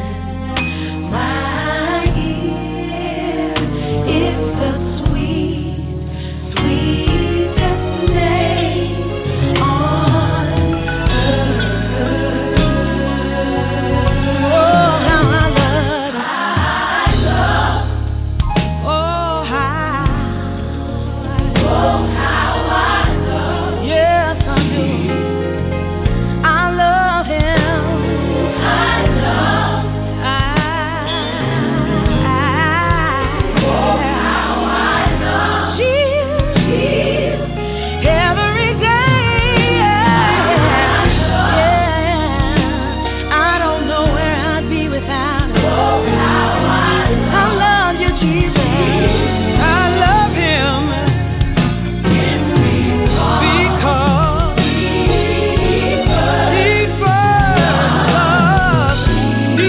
my ear. It's the sweet, sweetest name on earth. Oh, how I love it. Oh, how I love. Yes, I do. I love him. I love. Oh, how I love Jesus every day. Yeah. I don't know where I'd be without him. Oh, how I love you, Jesus. I love him. Because he first loved me.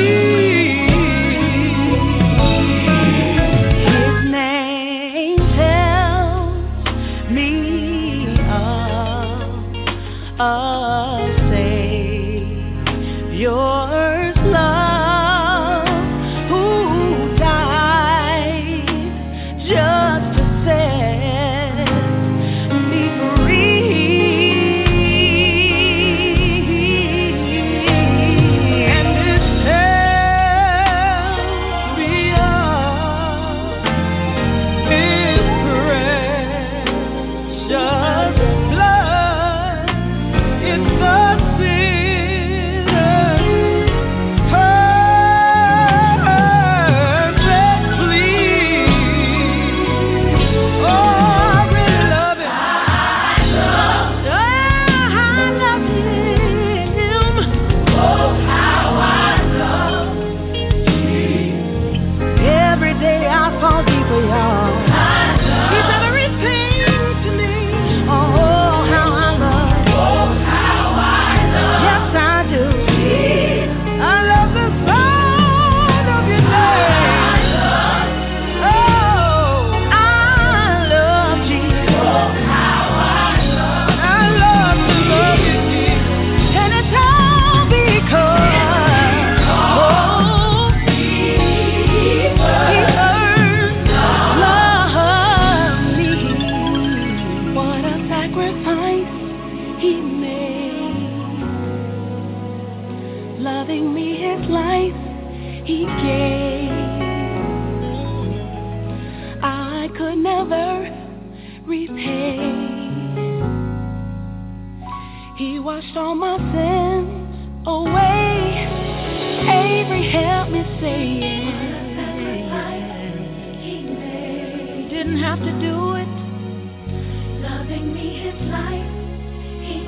His name tells me of Savior's love, who died just to set me free. And it tells me of his precious blood. It's the He washed all my sins away. Avery helped me say it. Didn't have to do it. Loving me his life, he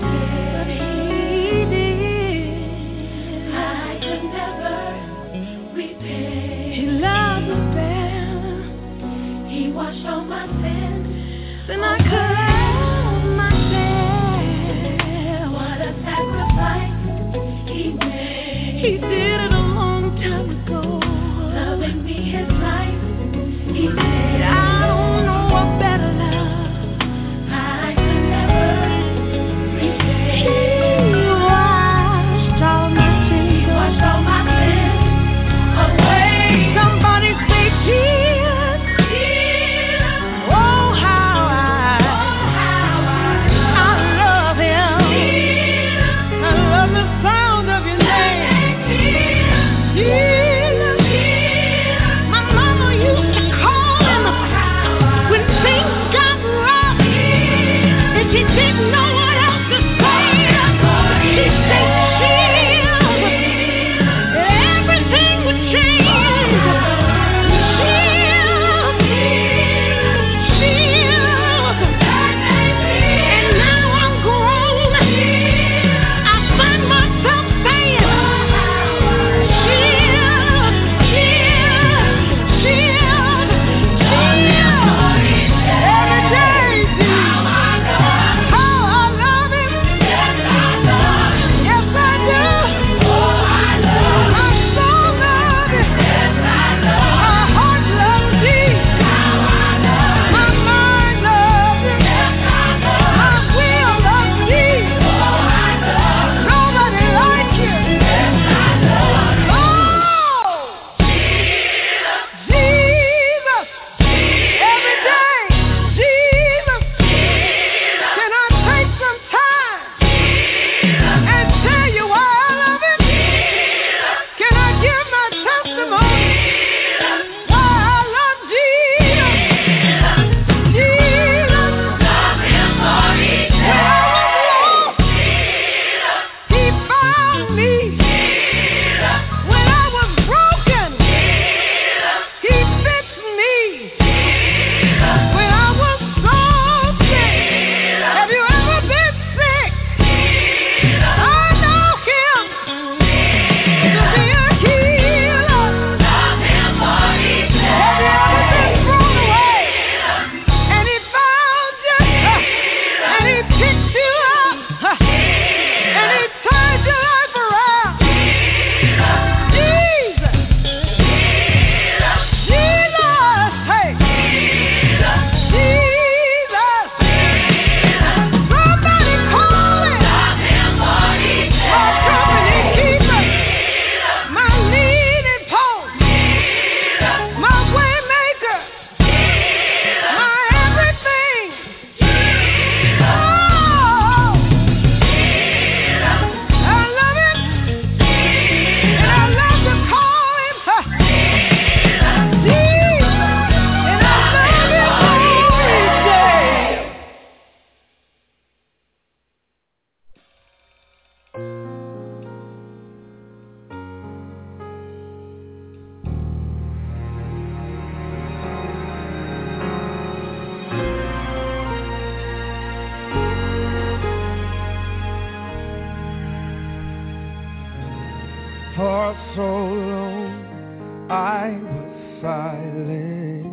For so long I was silent.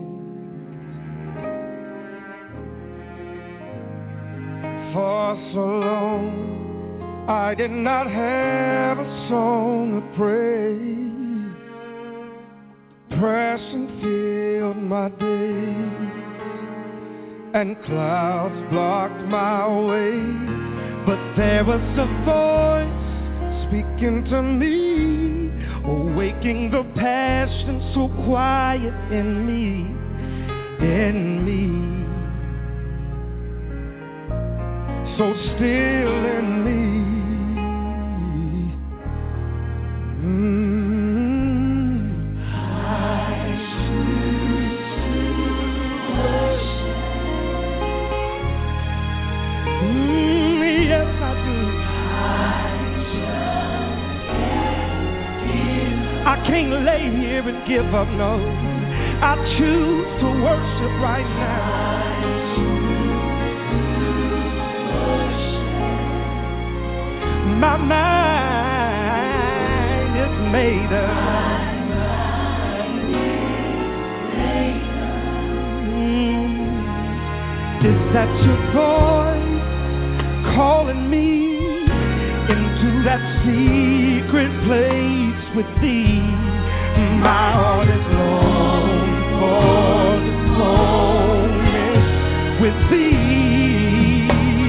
For so long I did not have a song to praise. Depression filled my days, and clouds blocked my way. But there was a voice speaking to me, awaking the passion so quiet in me, so still in me. Yes, I do. I can't lay here and give up, no. I choose to worship right now. My mind is made up. Is that your voice calling me into that secret place with thee? My heart is long for this moment with thee.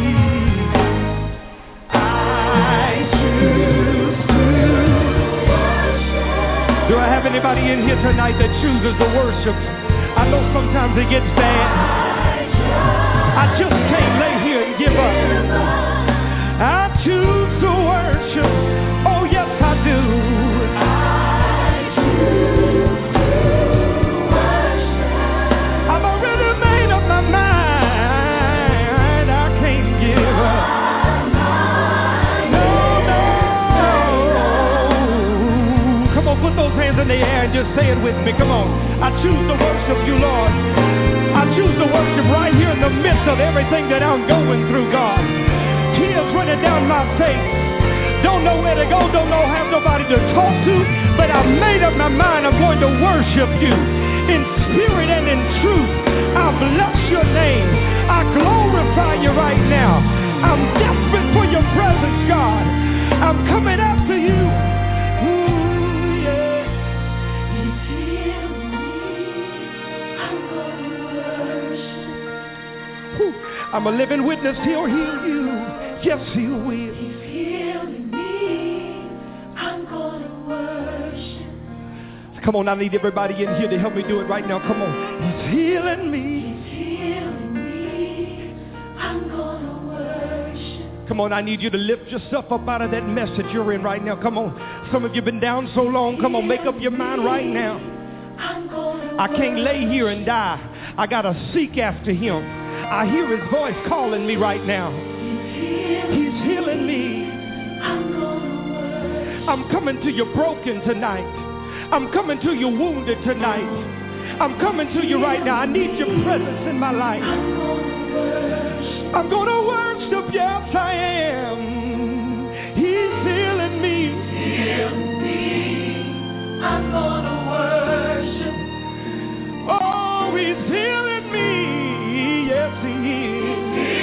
I choose to worship. Do I have anybody in here tonight that chooses to worship? I know sometimes it gets bad. I just can't lay here and give up. I choose to worship. Oh, yes, I do. I choose to worship. I've already made up my mind. I can't give up. No. Come on, put those hands in the air and just say it with me. Come on. I choose to worship you, Lord. I choose to worship right here in the midst of everything that I'm going through, God. Tears running down my face. Don't know where to go, don't know, have nobody to talk to, but I made up my mind I'm going to worship you in spirit and in truth. I bless your name. I glorify you right now. I'm desperate for your presence, God. I'm coming after you. Ooh, yeah. He's healing me. I'm going to worship. Ooh, I'm a living witness. He'll heal you. Yes, he will. He's healing me. I'm going to worship. Come on, I need everybody in here to help me do it right now. Come on. He's healing me. He's healing me. I'm going to worship. Come on, I need you to lift yourself up out of that mess that you're in right now. Come on. Some of you have been down so long. Come on, make up your mind right now. I can't lay here and die. I got to seek after him. I hear his voice calling me right now. He's healing me. I'm coming to you broken tonight. I'm coming to you wounded tonight. I'm coming to you right now. I need your presence in my life. I'm going to worship. Yes, I am. He's healing me. I'm going to worship. Oh, he's healing me. Yes, he is.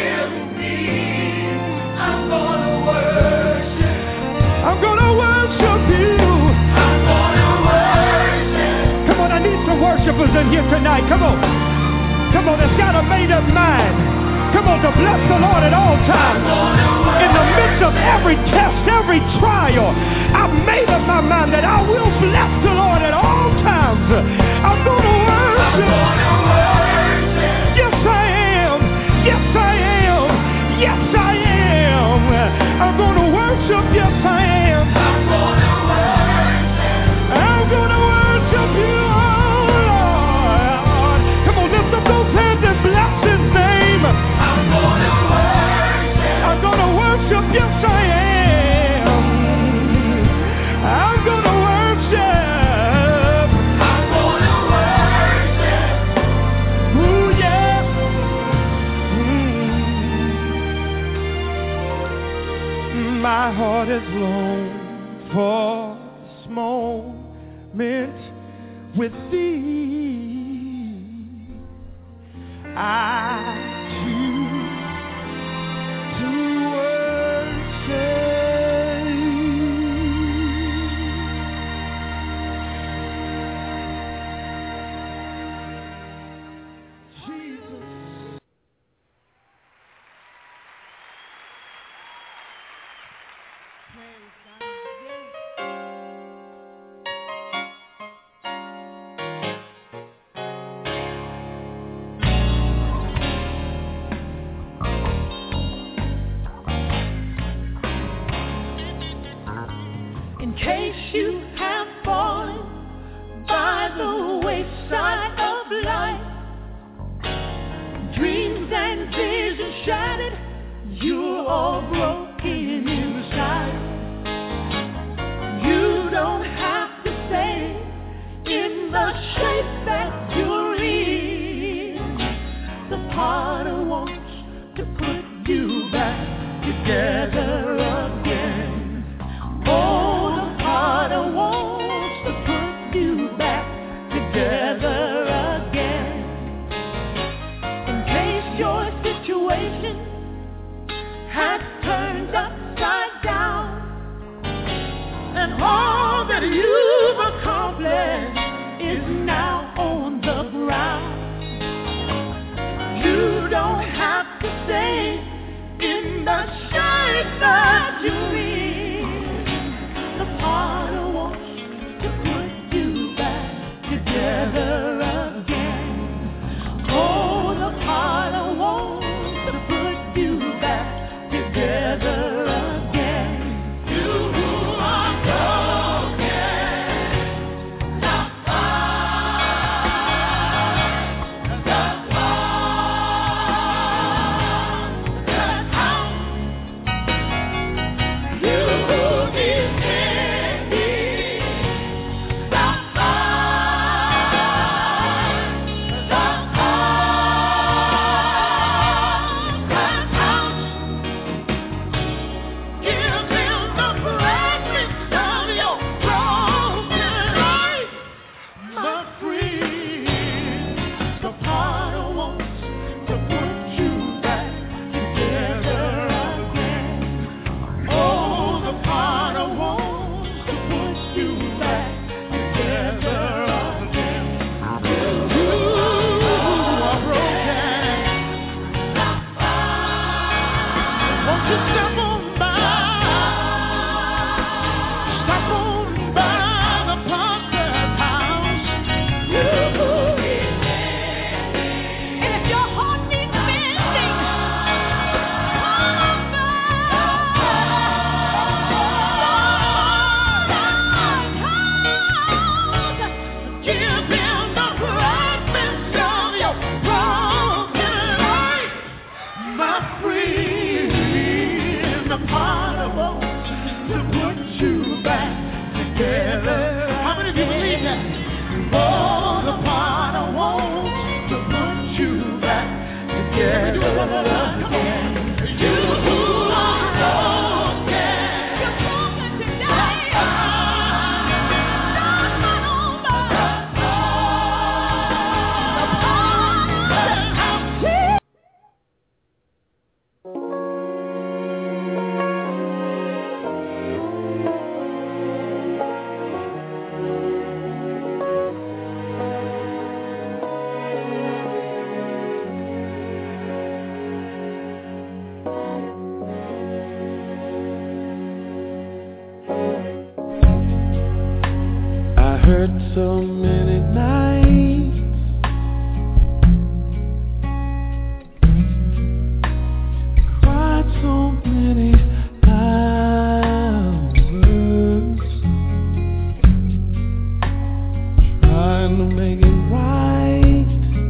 I'm gonna worship. I'm gonna worship you. I'm gonna worship. Come on, I need some worshipers in here tonight. Come on. Come on, that's got a made up mind. Come on, to bless the Lord at all times. In the midst of every test, every trial, I've made up my mind that I will bless the Lord at all times. I'm gonna worship. Yes, I am. Yes, I am. Yes, I am. I'm going to worship, yes I am. I'm going to worship. I'm going to worship you, oh Lord. Come on, lift up those hands and bless his name. I'm going to worship. I'm going to worship, yes I am. I'm going to worship. I'm going to worship. Ooh, yeah. My heart is long for moment with thee. I choose to worship. In case you have fallen by the wayside of life, dreams and visions shattered, you're all broken inside. You don't have to stay in the shape that you're in. The potter wants to put you back together again. Oh, the potter wants to put you back together again. In case your situation has turned upside down, and all that you've accomplished is now on the ground. You don't have to stay in the shape that you're in. The potter wants to put you back together again. Oh, the potter wants to put you back together again. You who are broken, the you who is so many nights cried so many hours trying to make it right.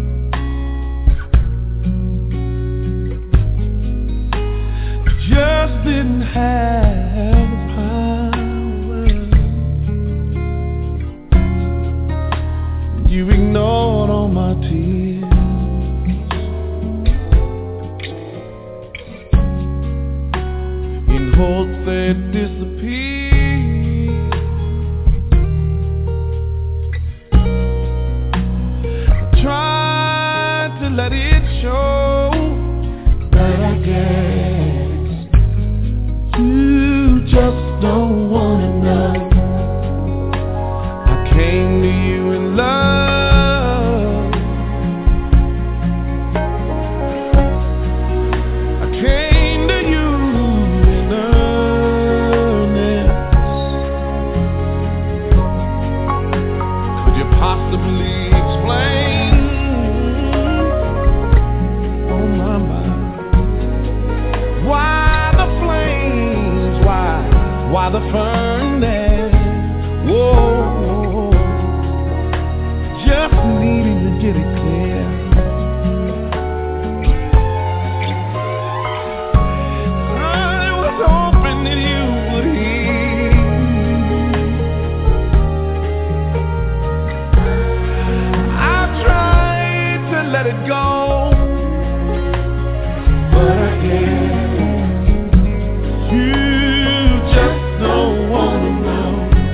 Just didn't have the power. You ignored all my tears in hopes they'd disappear. just don't wanna know. I came to you in love. I came to you in earnest. Could you possibly explain? Oh my mind. Why the flames? Why the furnace? Whoa, just needing to get it clear. I was hoping that you would hear. I tried to let it go, but I can't. You just don't wanna know.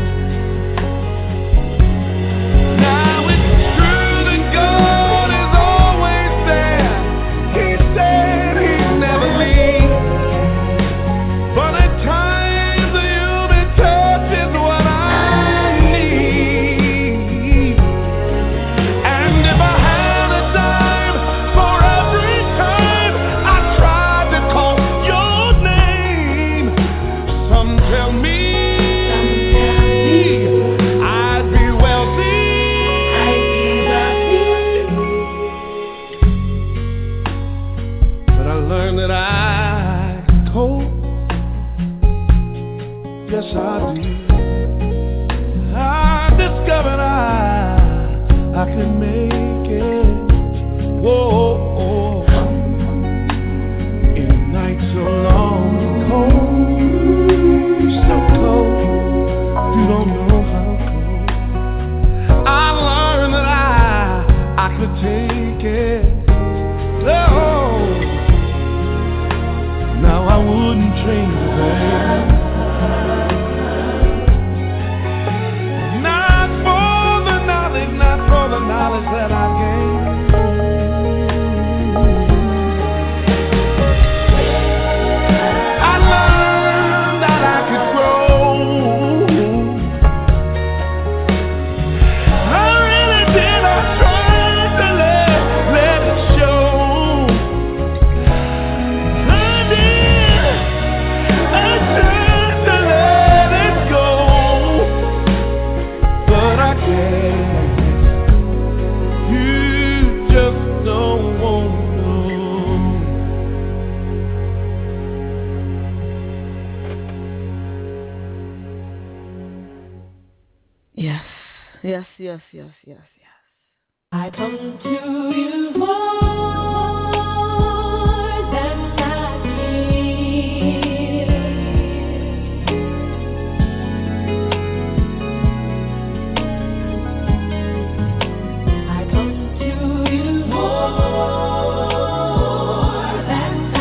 Now it's true that God is always there. He said he'd never leave. But at times the human touch is what I need. And if I had a dime for every time I tried to call your name, some tell me I'd be wealthy. But I learned that I cope. Yes, I do. I discovered I could make it. Whoa, in a night so long and cold, so cold, you don't know how cold. I learned that I could take it. Oh, now I wouldn't trade it back. Not for the knowledge that I gained. I learned that I could grow. I really did. I tried to let it show. I did. I tried to let it go, but I can't. You just don't want to know. Yes, yes, yes, yes, yes, yes. I come to you more than I give. I come to you more than I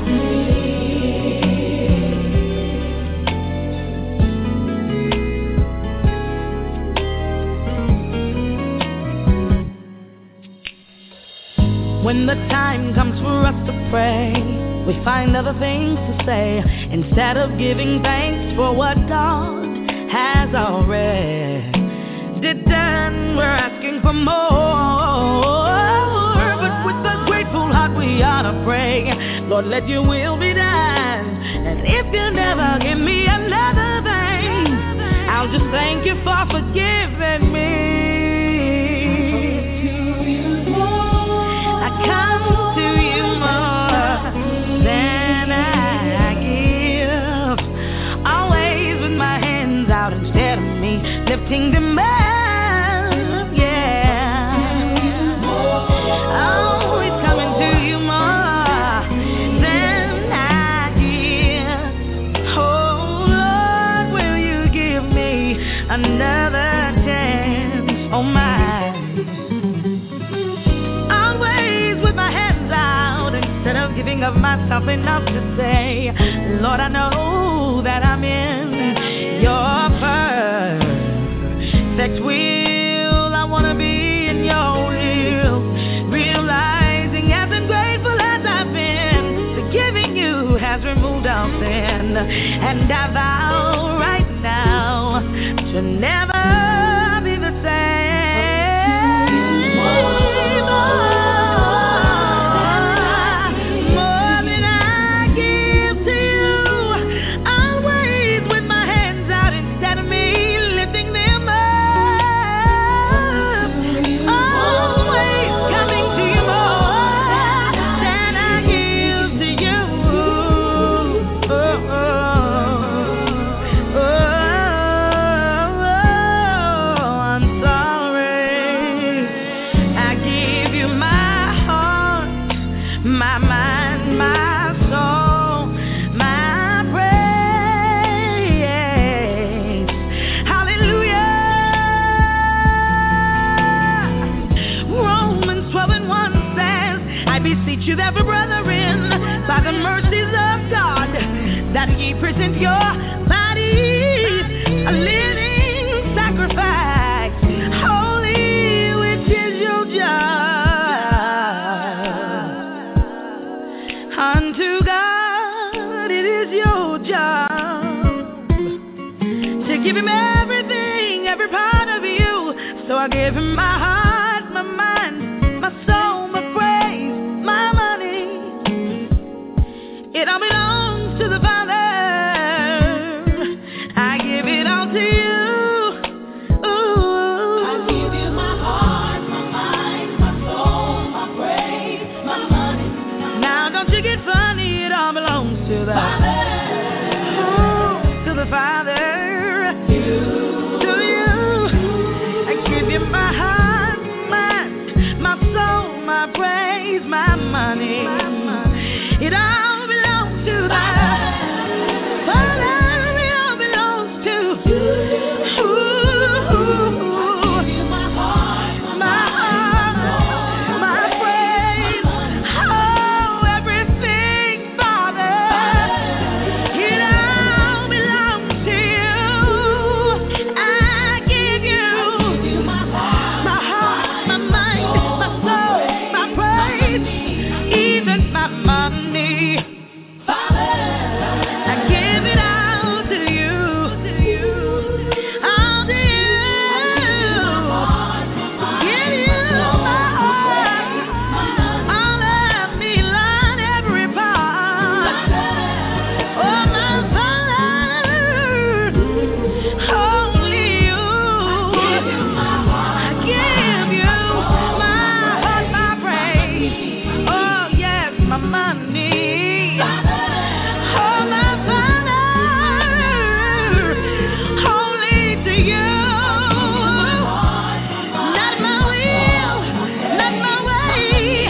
When the time comes for us to pray, we find other things to say instead of giving thanks for what God has already done. We're asking for more, but with a grateful heart we ought to pray, Lord, let your will be done. And if you never give me another thing, I'll just thank you for forgiving me. Come to you more than I give. Always with my hands out instead of me lifting them up, yeah. Always coming to you more than I give. Oh Lord, will you give me another chance? Oh my. Giving of myself enough to say, Lord, I know that I'm in your perfect will. I want to be in your will, realizing as I'm grateful as I've been, forgiving you has removed all sin. again. And I vow right now to never be the same. More than I give to you, always with my hands out instead of me lifting them up. Always coming to you more than I give to you. I'm sorry. I give you my heart, my mind, my soul, my praise. Hallelujah. Romans 12:1 says, I beseech you therefore, brethren, by the mercies of God, that ye present your bodies a living sacrifice, holy, which is your job. Unto God it is your job to give him everything, every part of you. So I give him my heart, my mind, my soul, my praise, my money. It all belongs to the Father. I give it all to you. Ooh. I give you my heart, my mind, my soul, my praise, my money. Now don't you get funny, it all belongs to the Father. To the Father. To you. I give you my heart, my soul, my praise, my money. It all belongs to the Father. It all belongs to you. My heart, my praise, oh, everything, Father. It all belongs to you. I give you my heart, my mind, my soul, my praise, even my money. Father, I give it all to you. All to you. Give you my heart. All of me, Lord, every part. Oh, my Father, only you. I give you my heart, my praise. Oh, yes, my money. Oh, my Father, only to you. Not my will, not my way.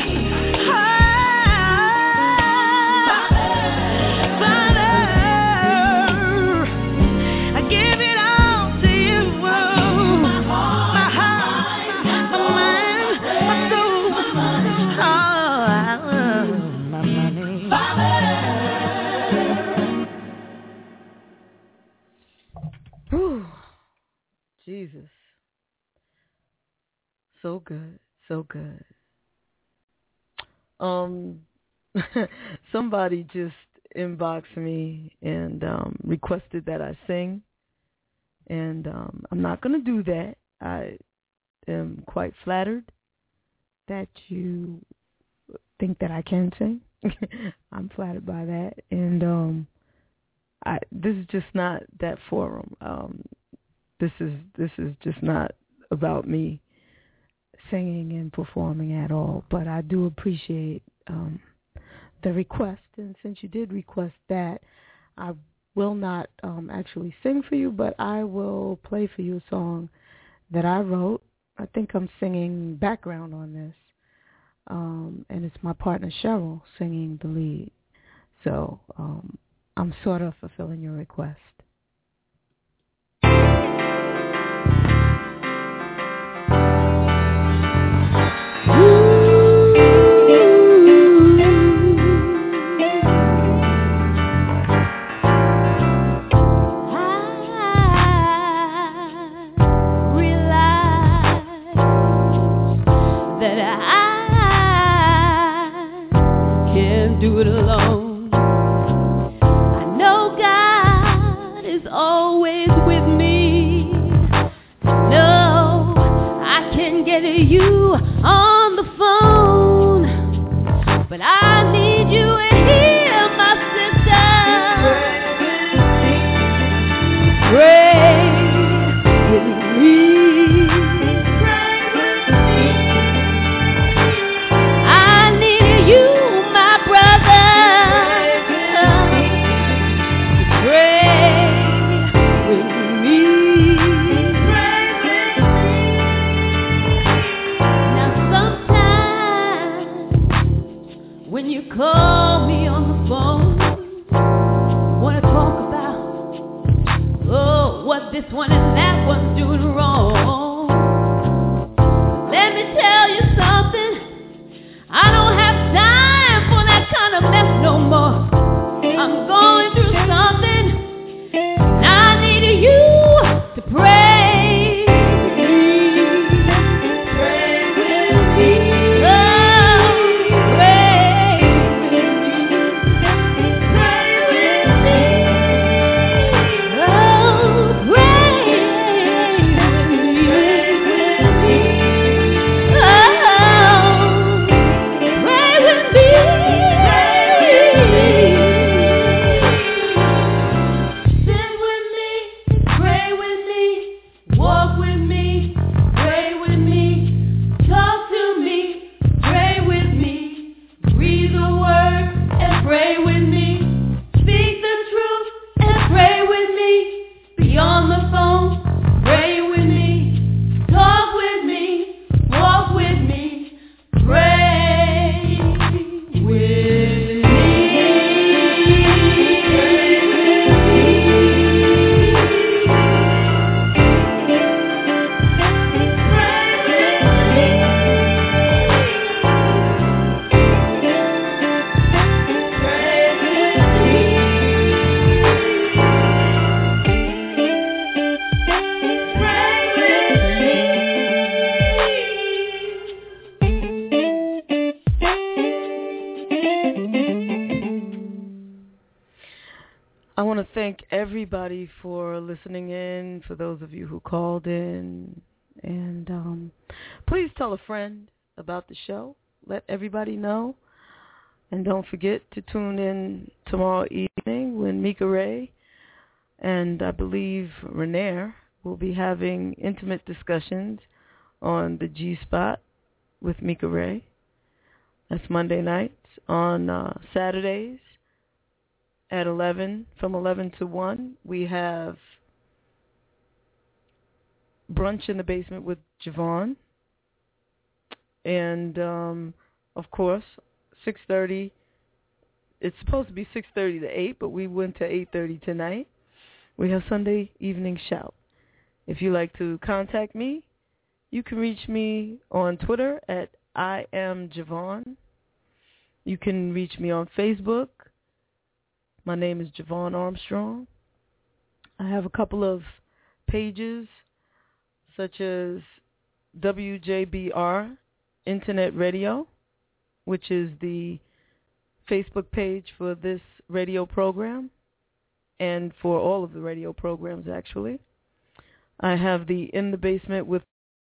Father, I give it all to you. My heart, my mind, my soul, my money. Whew. Jesus. So good. So good. Somebody just inboxed me and requested that I sing. And I'm not going to do that. I am quite flattered that you think that I can sing. I'm flattered by that. And this is just not that forum. This is just not about me singing and performing at all. But I do appreciate the request. And since you did request that, I will not actually sing for you, but I will play for you a song that I wrote. I think I'm singing background on this. And it's my partner Cheryl singing the lead. So I'm sort of fulfilling your request. Do it alone. I know is always with me. No, I can get you on the phone, but I need you here, my sister. Pray with me. I need you, my brother. Pray with me. Now sometimes when you call me on the phone, wanna talk about, oh, what this one and that one's doing wrong. Let me tell you something, I don't have time for that kind of mess no more. I'm going through something, and I need you to pray with me. Pray with me. Oh, pray with me. Pray with me. Oh, pray with me. Oh, pray with me. Sit with me, pray with me, walk with me, pray with me, talk to me, pray with me, read the word and pray with me, speak the truth and pray with me, be on the phone, pray with me, talk with me, walk with me, pray with me. I want to thank everybody for listening in, for those of you who called in. And please tell a friend about the show. Let everybody know. And don't forget to tune in tomorrow evening when Mika Ray and I believe Renair will be having intimate discussions on the G-Spot with Mika Ray. That's Monday nights. On Saturdays at 11, from 11 to 1, we have Brunch in the Basement with Javon. And, of course, 6:30. It's supposed to be 6:30 to 8, but we went to 8:30 tonight. We have Sunday Evening Shout. If you'd like to contact me, you can reach me on Twitter at I am Javon. You can reach me on Facebook. My name is Javon Armstrong. I have a couple of pages, such as WJBR Internet Radio, which is the Facebook page for this radio program and for all of the radio programs, actually. I have the In the Basement with,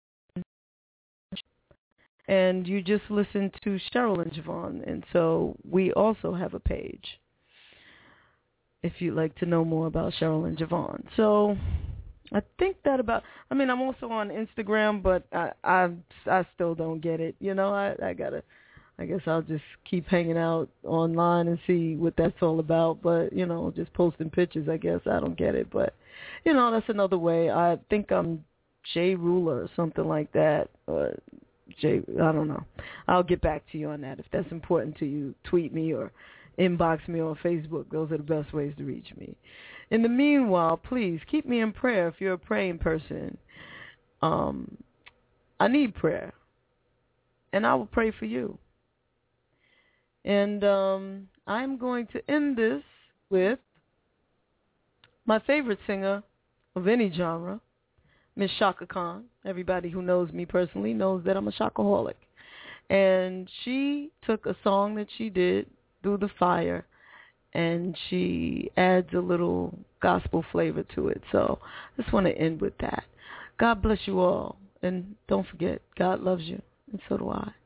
and you just listened to Cheryl and Javon, and so we also have a page if you'd like to know more about Cheryl and Javon. So I think that about, I mean, I'm also on Instagram, but I still don't get it. You know, I guess I'll just keep hanging out online and see what that's all about. But, you know, just posting pictures, I guess. I don't get it. But, you know, that's another way. I think I'm J Ruler or something like that. I don't know. I'll get back to you on that. If that's important to you, tweet me or inbox me on Facebook. Those are the best ways to reach me. In the meanwhile, please keep me in prayer if you're a praying person. I need prayer, and I will pray for you. And I'm going to end this with my favorite singer of any genre, Miss Chaka Khan. Everybody who knows me personally knows that I'm a Shakaholic. And she took a song that she did, Through the Fire, and she adds a little gospel flavor to it. So I just want to end with that. God bless you all. And don't forget, God loves you, and so do I.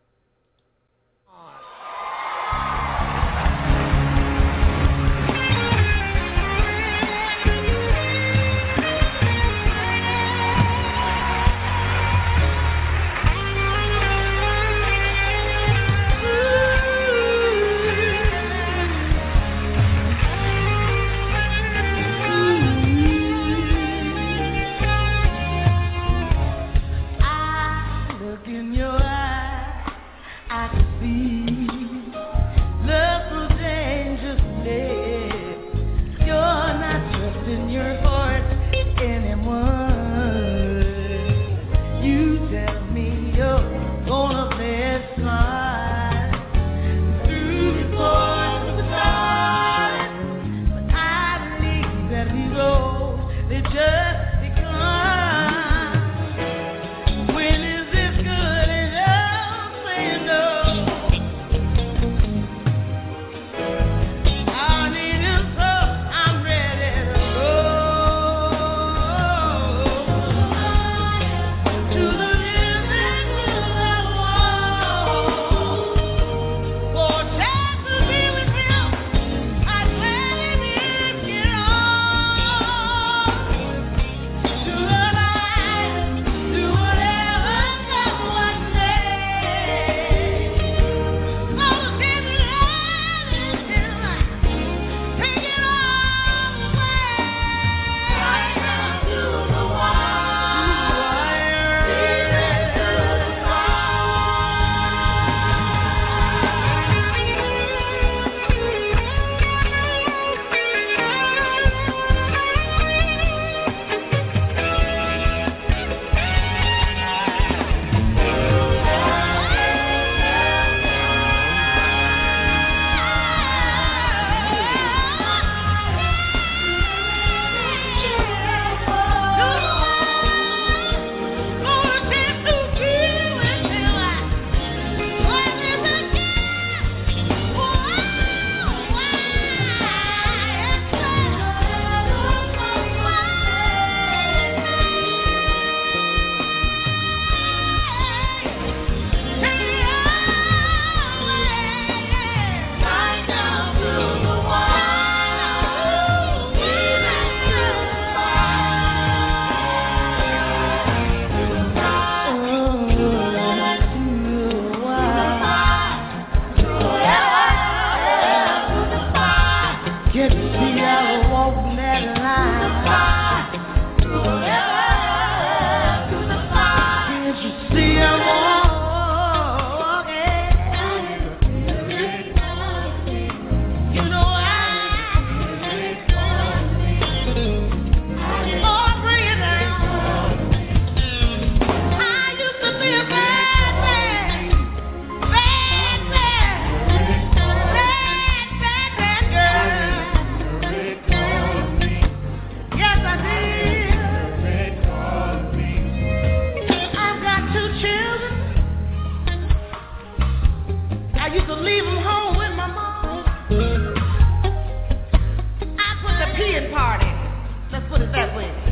Party. Let's put it that way.